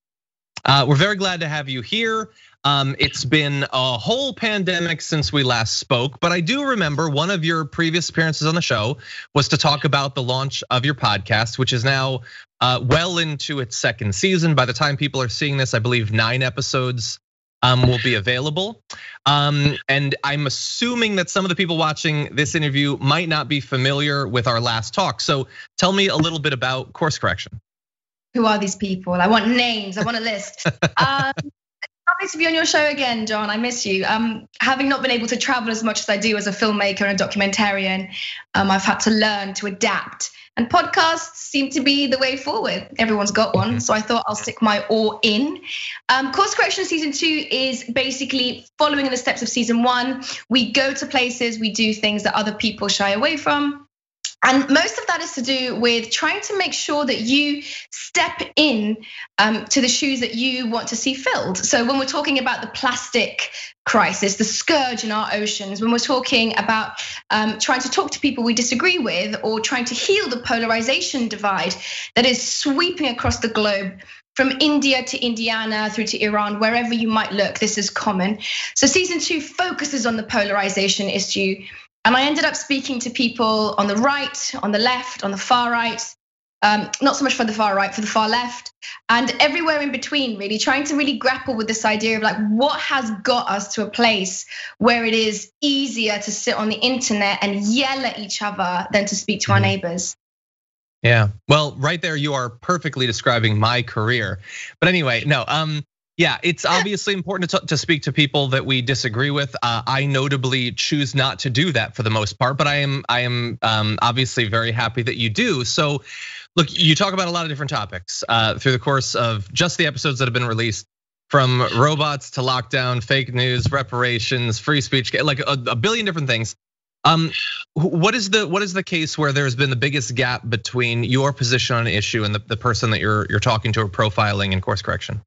A: Uh, we're very glad to have you here. Um, it's been a whole pandemic since we last spoke, but I do remember one of your previous appearances on the show was to talk about the launch of your podcast, which is now well into its second season. By the time people are seeing this, I believe nine episodes Um, will be available. Um, and I'm assuming that some of the people watching this interview might not be familiar with our last talk. So tell me a little bit about Course Correction.
D: Who are these people? I want names, I want a list. um, Nice to be on your show again, John. I miss you. Um, having not been able to travel as much as I do as a filmmaker and a documentarian, um, I've had to learn to adapt. And podcasts seem to be the way forward. Everyone's got one, so I thought I'll stick my all in. Um, Course Correction season two is basically following in the steps of season one. We go to places, we do things that other people shy away from. And most of that is to do with trying to make sure that you step in to the shoes that you want to see filled. So when we're talking about the plastic crisis, the scourge in our oceans, when we're talking about trying to talk to people we disagree with, or trying to heal the polarization divide that is sweeping across the globe, from India to Indiana through to Iran, wherever you might look, this is common. So season two focuses on the polarization issue. And I ended up speaking to people on the right, on the left, on the far right, um, not so much for the far right, for the far left, and everywhere in between, really trying to really grapple with this idea of like, what has got us to a place where it is easier to sit on the internet and yell at each other than to speak to our neighbors.
A: Yeah, well, right there, you are perfectly describing my career. But anyway, no, um, yeah, it's obviously important to, to speak to people that we disagree with. Uh, I notably choose not to do that for the most part, but I am I am um, obviously very happy that you do. So, look, you talk about a lot of different topics uh, through the course of just the episodes that have been released, from robots to lockdown, fake news, reparations, free speech, like a, a billion different things. Um, what is the what is the case where there's been the biggest gap between your position on an issue and the, the person that you're you're talking to or profiling in Course Correction?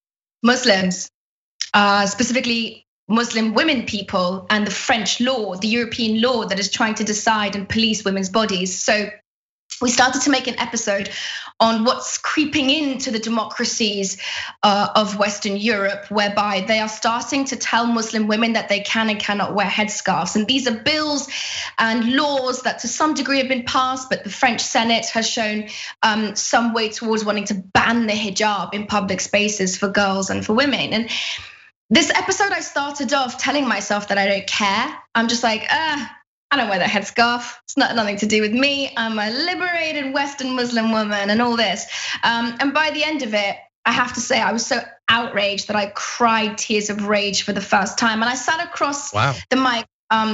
D: Muslims, uh, specifically Muslim women people, and the French law, the European law that is trying to decide and police women's bodies. So we started to make an episode on what's creeping into the democracies of Western Europe, whereby they are starting to tell Muslim women that they can and cannot wear headscarves. And these are bills and laws that to some degree have been passed, but the French Senate has shown some way towards wanting to ban the hijab in public spaces for girls and for women. And this episode, I started off telling myself that I don't care. I'm just like, ah, I don't wear that headscarf. It's not nothing to do with me. I'm a liberated Western Muslim woman and all this. And by the end of it, I have to say I was so outraged that I cried tears of rage for the first time. And I sat across wow. the mic.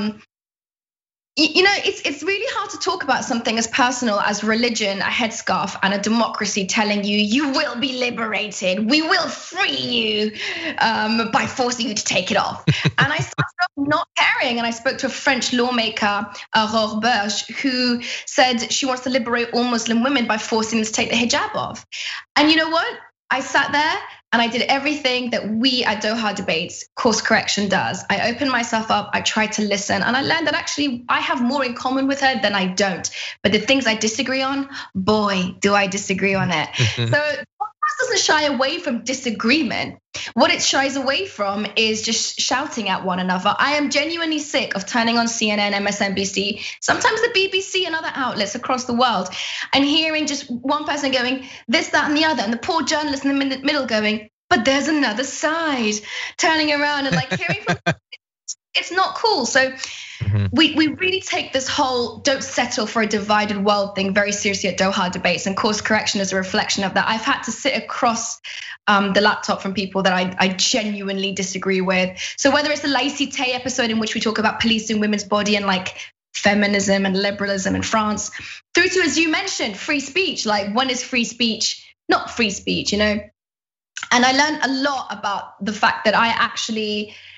D: You know, it's it's really hard to talk about something as personal as religion, a headscarf, and a democracy telling you you will be liberated. We will free you by forcing you to take it off. And I started off not caring. And I spoke to a French lawmaker, Aurore Berge, who said she wants to liberate all Muslim women by forcing them to take the hijab off. And you know what? I sat there and I did everything that we at Doha Debates Course Correction does. I opened myself up, I tried to listen, and I learned that actually I have more in common with her than I don't. But the things I disagree on, boy, do I disagree on it. Mm-hmm. So podcast doesn't shy away from disagreement. What it shies away from is just shouting at one another. I am genuinely sick of turning on C N N, M S N B C, sometimes the B B C and other outlets across the world, and hearing just one person going this, that, and the other, and the poor journalist in the middle going, but there's another side, turning around and like hearing from, it's not cool. So mm-hmm. we, we really take this whole don't settle for a divided world thing very seriously at Doha Debates, and Course Correction is a reflection of that. I've had to sit across the laptop from people that I, I genuinely disagree with. So whether it's the Laïcité episode in which we talk about policing women's body and like feminism and liberalism in France, through to, as you mentioned, free speech, like when is free speech not free speech, you know? And I learned a lot about the fact that I actually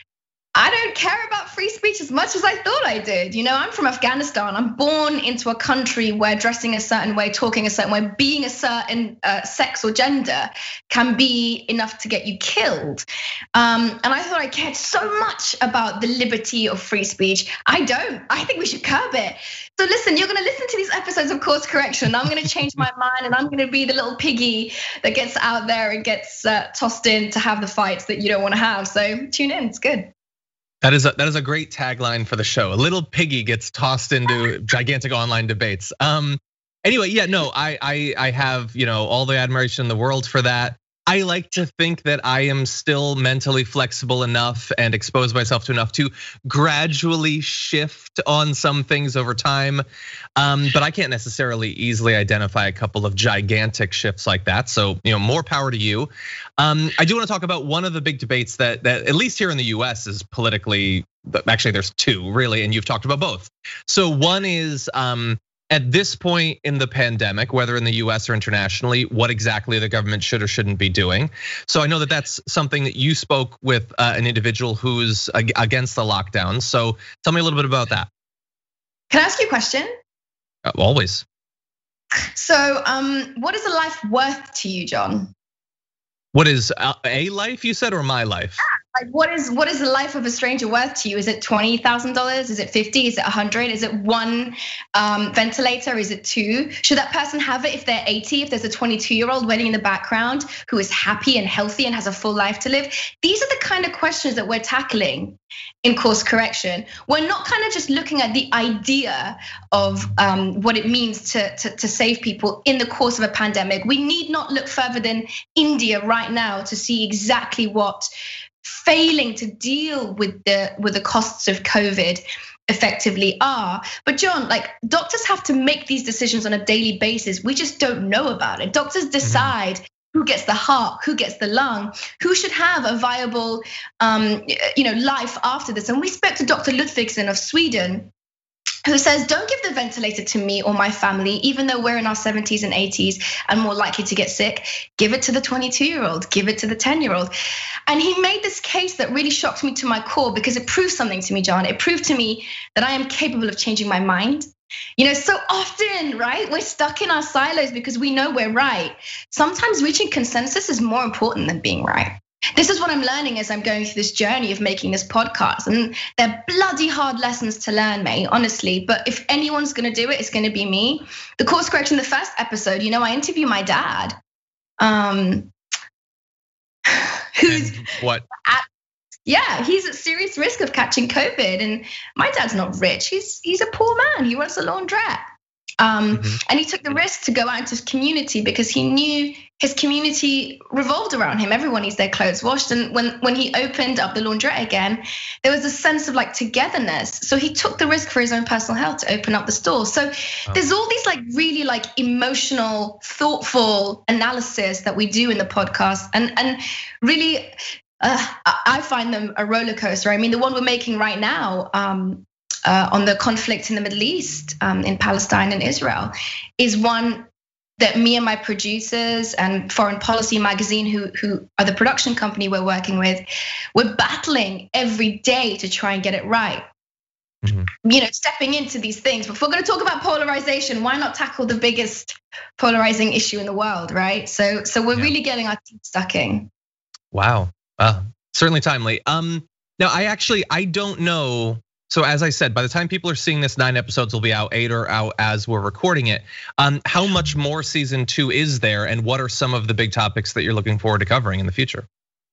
D: I don't care about free speech as much as I thought I did. You know, I'm from Afghanistan. I'm born into a country where dressing a certain way, talking a certain way, being a certain uh, sex or gender can be enough to get you killed. Um, and I thought I cared so much about the liberty of free speech. I don't. I think we should curb it. So listen, you're gonna listen to these episodes of Course Correction. I'm gonna change my mind and I'm gonna be the little piggy that gets out there and gets uh, tossed in to have the fights that you don't wanna have. So tune in, it's good.
A: That is a, that is a great tagline for the show. A little piggy gets tossed into gigantic online debates. Um, anyway, yeah, no, I, I I have, you know, all the admiration in the world for that. I like to think that I am still mentally flexible enough and expose myself to enough to gradually shift on some things over time. Um, but I can't necessarily easily identify a couple of gigantic shifts like that. So, you know, more power to you. Um, I do want to talk about one of the big debates that, that at least here in the U S is politically, actually there's two really, and you've talked about both. So one is, um, at this point in the pandemic, whether in the U S or internationally, what exactly the government should or shouldn't be doing. So I know that that's something that you spoke with an individual who's against the lockdown. So tell me a little bit about that.
D: Can I ask you a question?
A: Always.
D: So um, what is a life worth to you, John?
A: What is a life, you said, or my life?
D: Like what is what is the life of a stranger worth to you? Is it twenty thousand dollars? Is it fifty? Is it a hundred? Is it one um, ventilator? Is it two? Should that person have it if they're eighty? If there's a twenty-two year old waiting in the background who is happy and healthy and has a full life to live? These are the kind of questions that we're tackling in Course Correction. We're not kind of just looking at the idea of um, what it means to, to, to save people in the course of a pandemic. We need not look further than India right now to see exactly what failing to deal with the with the costs of COVID effectively are. But John, like doctors have to make these decisions on a daily basis. We just don't know about it. Doctors decide mm-hmm. who gets the heart, who gets the lung, who should have a viable um, you know, life after this. And we spoke to Doctor Ludvigsen of Sweden, who says, don't give the ventilator to me or my family, even though we're in our seventies and eighties and more likely to get sick. Give it to the twenty-two year old, give it to the ten year old. And he made this case that really shocked me to my core because it proved something to me, John. It proved to me that I am capable of changing my mind. You know, so often, right, we're stuck in our silos because we know we're right. Sometimes reaching consensus is more important than being right. This is what I'm learning as I'm going through this journey of making this podcast. And they're bloody hard lessons to learn, mate, honestly. But if anyone's gonna do it, it's gonna be me. The Course Correction, the first episode, you know, I interview my dad. Um, who's
A: and what?
D: At, yeah, he's at serious risk of catching COVID. And my dad's not rich, he's he's a poor man, he runs a laundrette. Um, mm-hmm. And he took the risk to go out into his community because he knew his community revolved around him. Everyone needs their clothes washed. And when, when he opened up the laundrette again, there was a sense of like togetherness. So he took the risk for his own personal health to open up the store. So oh. there's all these like really like emotional, thoughtful analysis that we do in the podcast. And, and really, uh, I find them a roller coaster. I mean, the one we're making right now, um, Uh, on the conflict in the Middle East, um, in Palestine and Israel, is one that me and my producers and Foreign Policy Magazine, who, who are the production company we're working with, we're battling every day to try and get it right. Mm-hmm. You know, stepping into these things. But if we're gonna talk about polarization, why not tackle the biggest polarizing issue in the world, right? So, so we're yeah. really getting our teeth stuck in.
A: Wow, uh, certainly timely. Um, now I actually, I don't know. So as I said, by the time people are seeing this, nine episodes will be out, eight are out as we're recording it. Um, how much more season two is there, and what are some of the big topics that you're looking forward to covering in the future?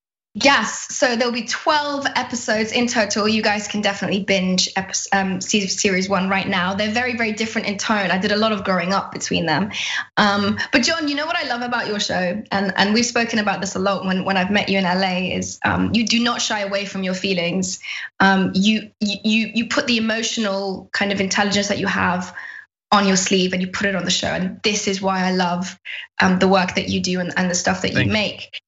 D: Yes, so there'll be twelve episodes in total. You guys can definitely binge um, series one right now. They're very, very different in tone. I did a lot of growing up between them. Um, but John, you know what I love about your show, and, and we've spoken about this a lot when, when I've met you in L A, is um, you do not shy away from your feelings. Um, you, you, you put the emotional kind of intelligence that you have on your sleeve and you put it on the show. And this is why I love the work that you do and, and the stuff that Thank you make.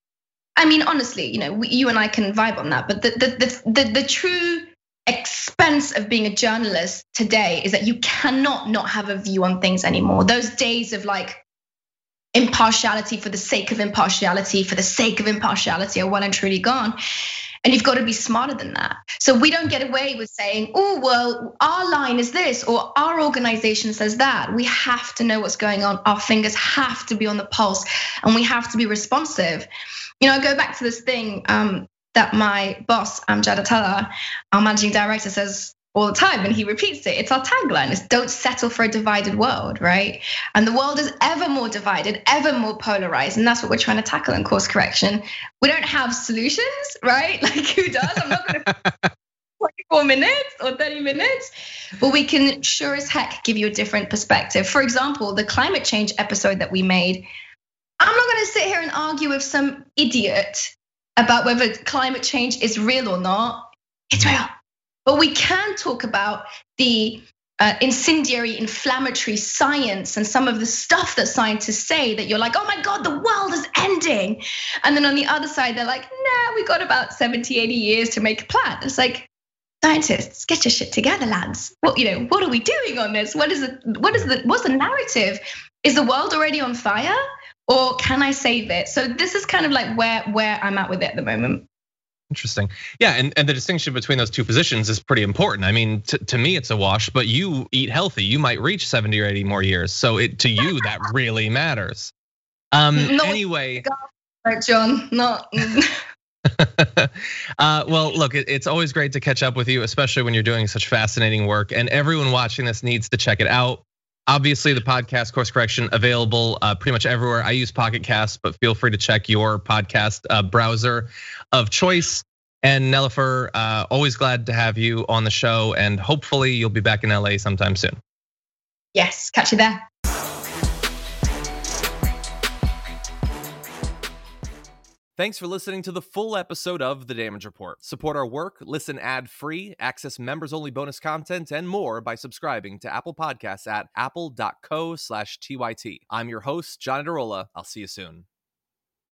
D: I mean, honestly, you know, we, you and I can vibe on that, but the, the the the the true expense of being a journalist today is that you cannot not have a view on things anymore. Those days of like impartiality for the sake of impartiality, for the sake of impartiality, are well and truly gone. And you've got to be smarter than that. So we don't get away with saying, oh, well, our line is this, or our organization says that. We have to know what's going on. Our fingers have to be on the pulse, and we have to be responsive. You know, I go back to this thing um, that my boss, Amjad Attallah, our managing director, says all the time, and he repeats it. It's our tagline. It's don't settle for a divided world, right? And the world is ever more divided, ever more polarized, and that's what we're trying to tackle in course correction. We don't have solutions, right? Like, who does? I'm not gonna twenty-four minutes or thirty minutes, but we can sure as heck give you a different perspective. For example, the climate change episode that we made, I'm not gonna sit here and argue with some idiot about whether climate change is real or not. It's real. But we can talk about the uh, incendiary, inflammatory science and some of the stuff that scientists say that you're like, oh my God, the world is ending. And then on the other side, they're like, nah, we got about seventy, eighty years to make a plan. It's like, scientists, get your shit together, lads. What, you know, what are we doing on this? What is it? What is the, what's the narrative? Is the world already on fire, or can I save it? So this is kind of like where, where I'm at with it at the moment.
A: Interesting. Yeah, and, and the distinction between those two positions is pretty important. I mean, to, to me, it's a wash, but you eat healthy. You might reach seventy or eighty more years. So it to you, that really matters. Um,
D: no,
A: anyway.
D: John, not.
A: uh, well, look, it, it's always great to catch up with you, especially when you're doing such fascinating work. And everyone watching this needs to check it out. Obviously, the podcast Course Correction available uh, pretty much everywhere. I use Pocket Cast, but feel free to check your podcast uh, browser of choice. And Nelofer, uh, always glad to have you on the show, and hopefully you'll be back in L A sometime soon.
D: Yes, catch you there.
C: Thanks for listening to the full episode of The Damage Report. Support our work, listen ad-free, access members-only bonus content, and more by subscribing to Apple Podcasts at apple dot co slash T Y T. I'm your host, John Adarola. I'll see you soon.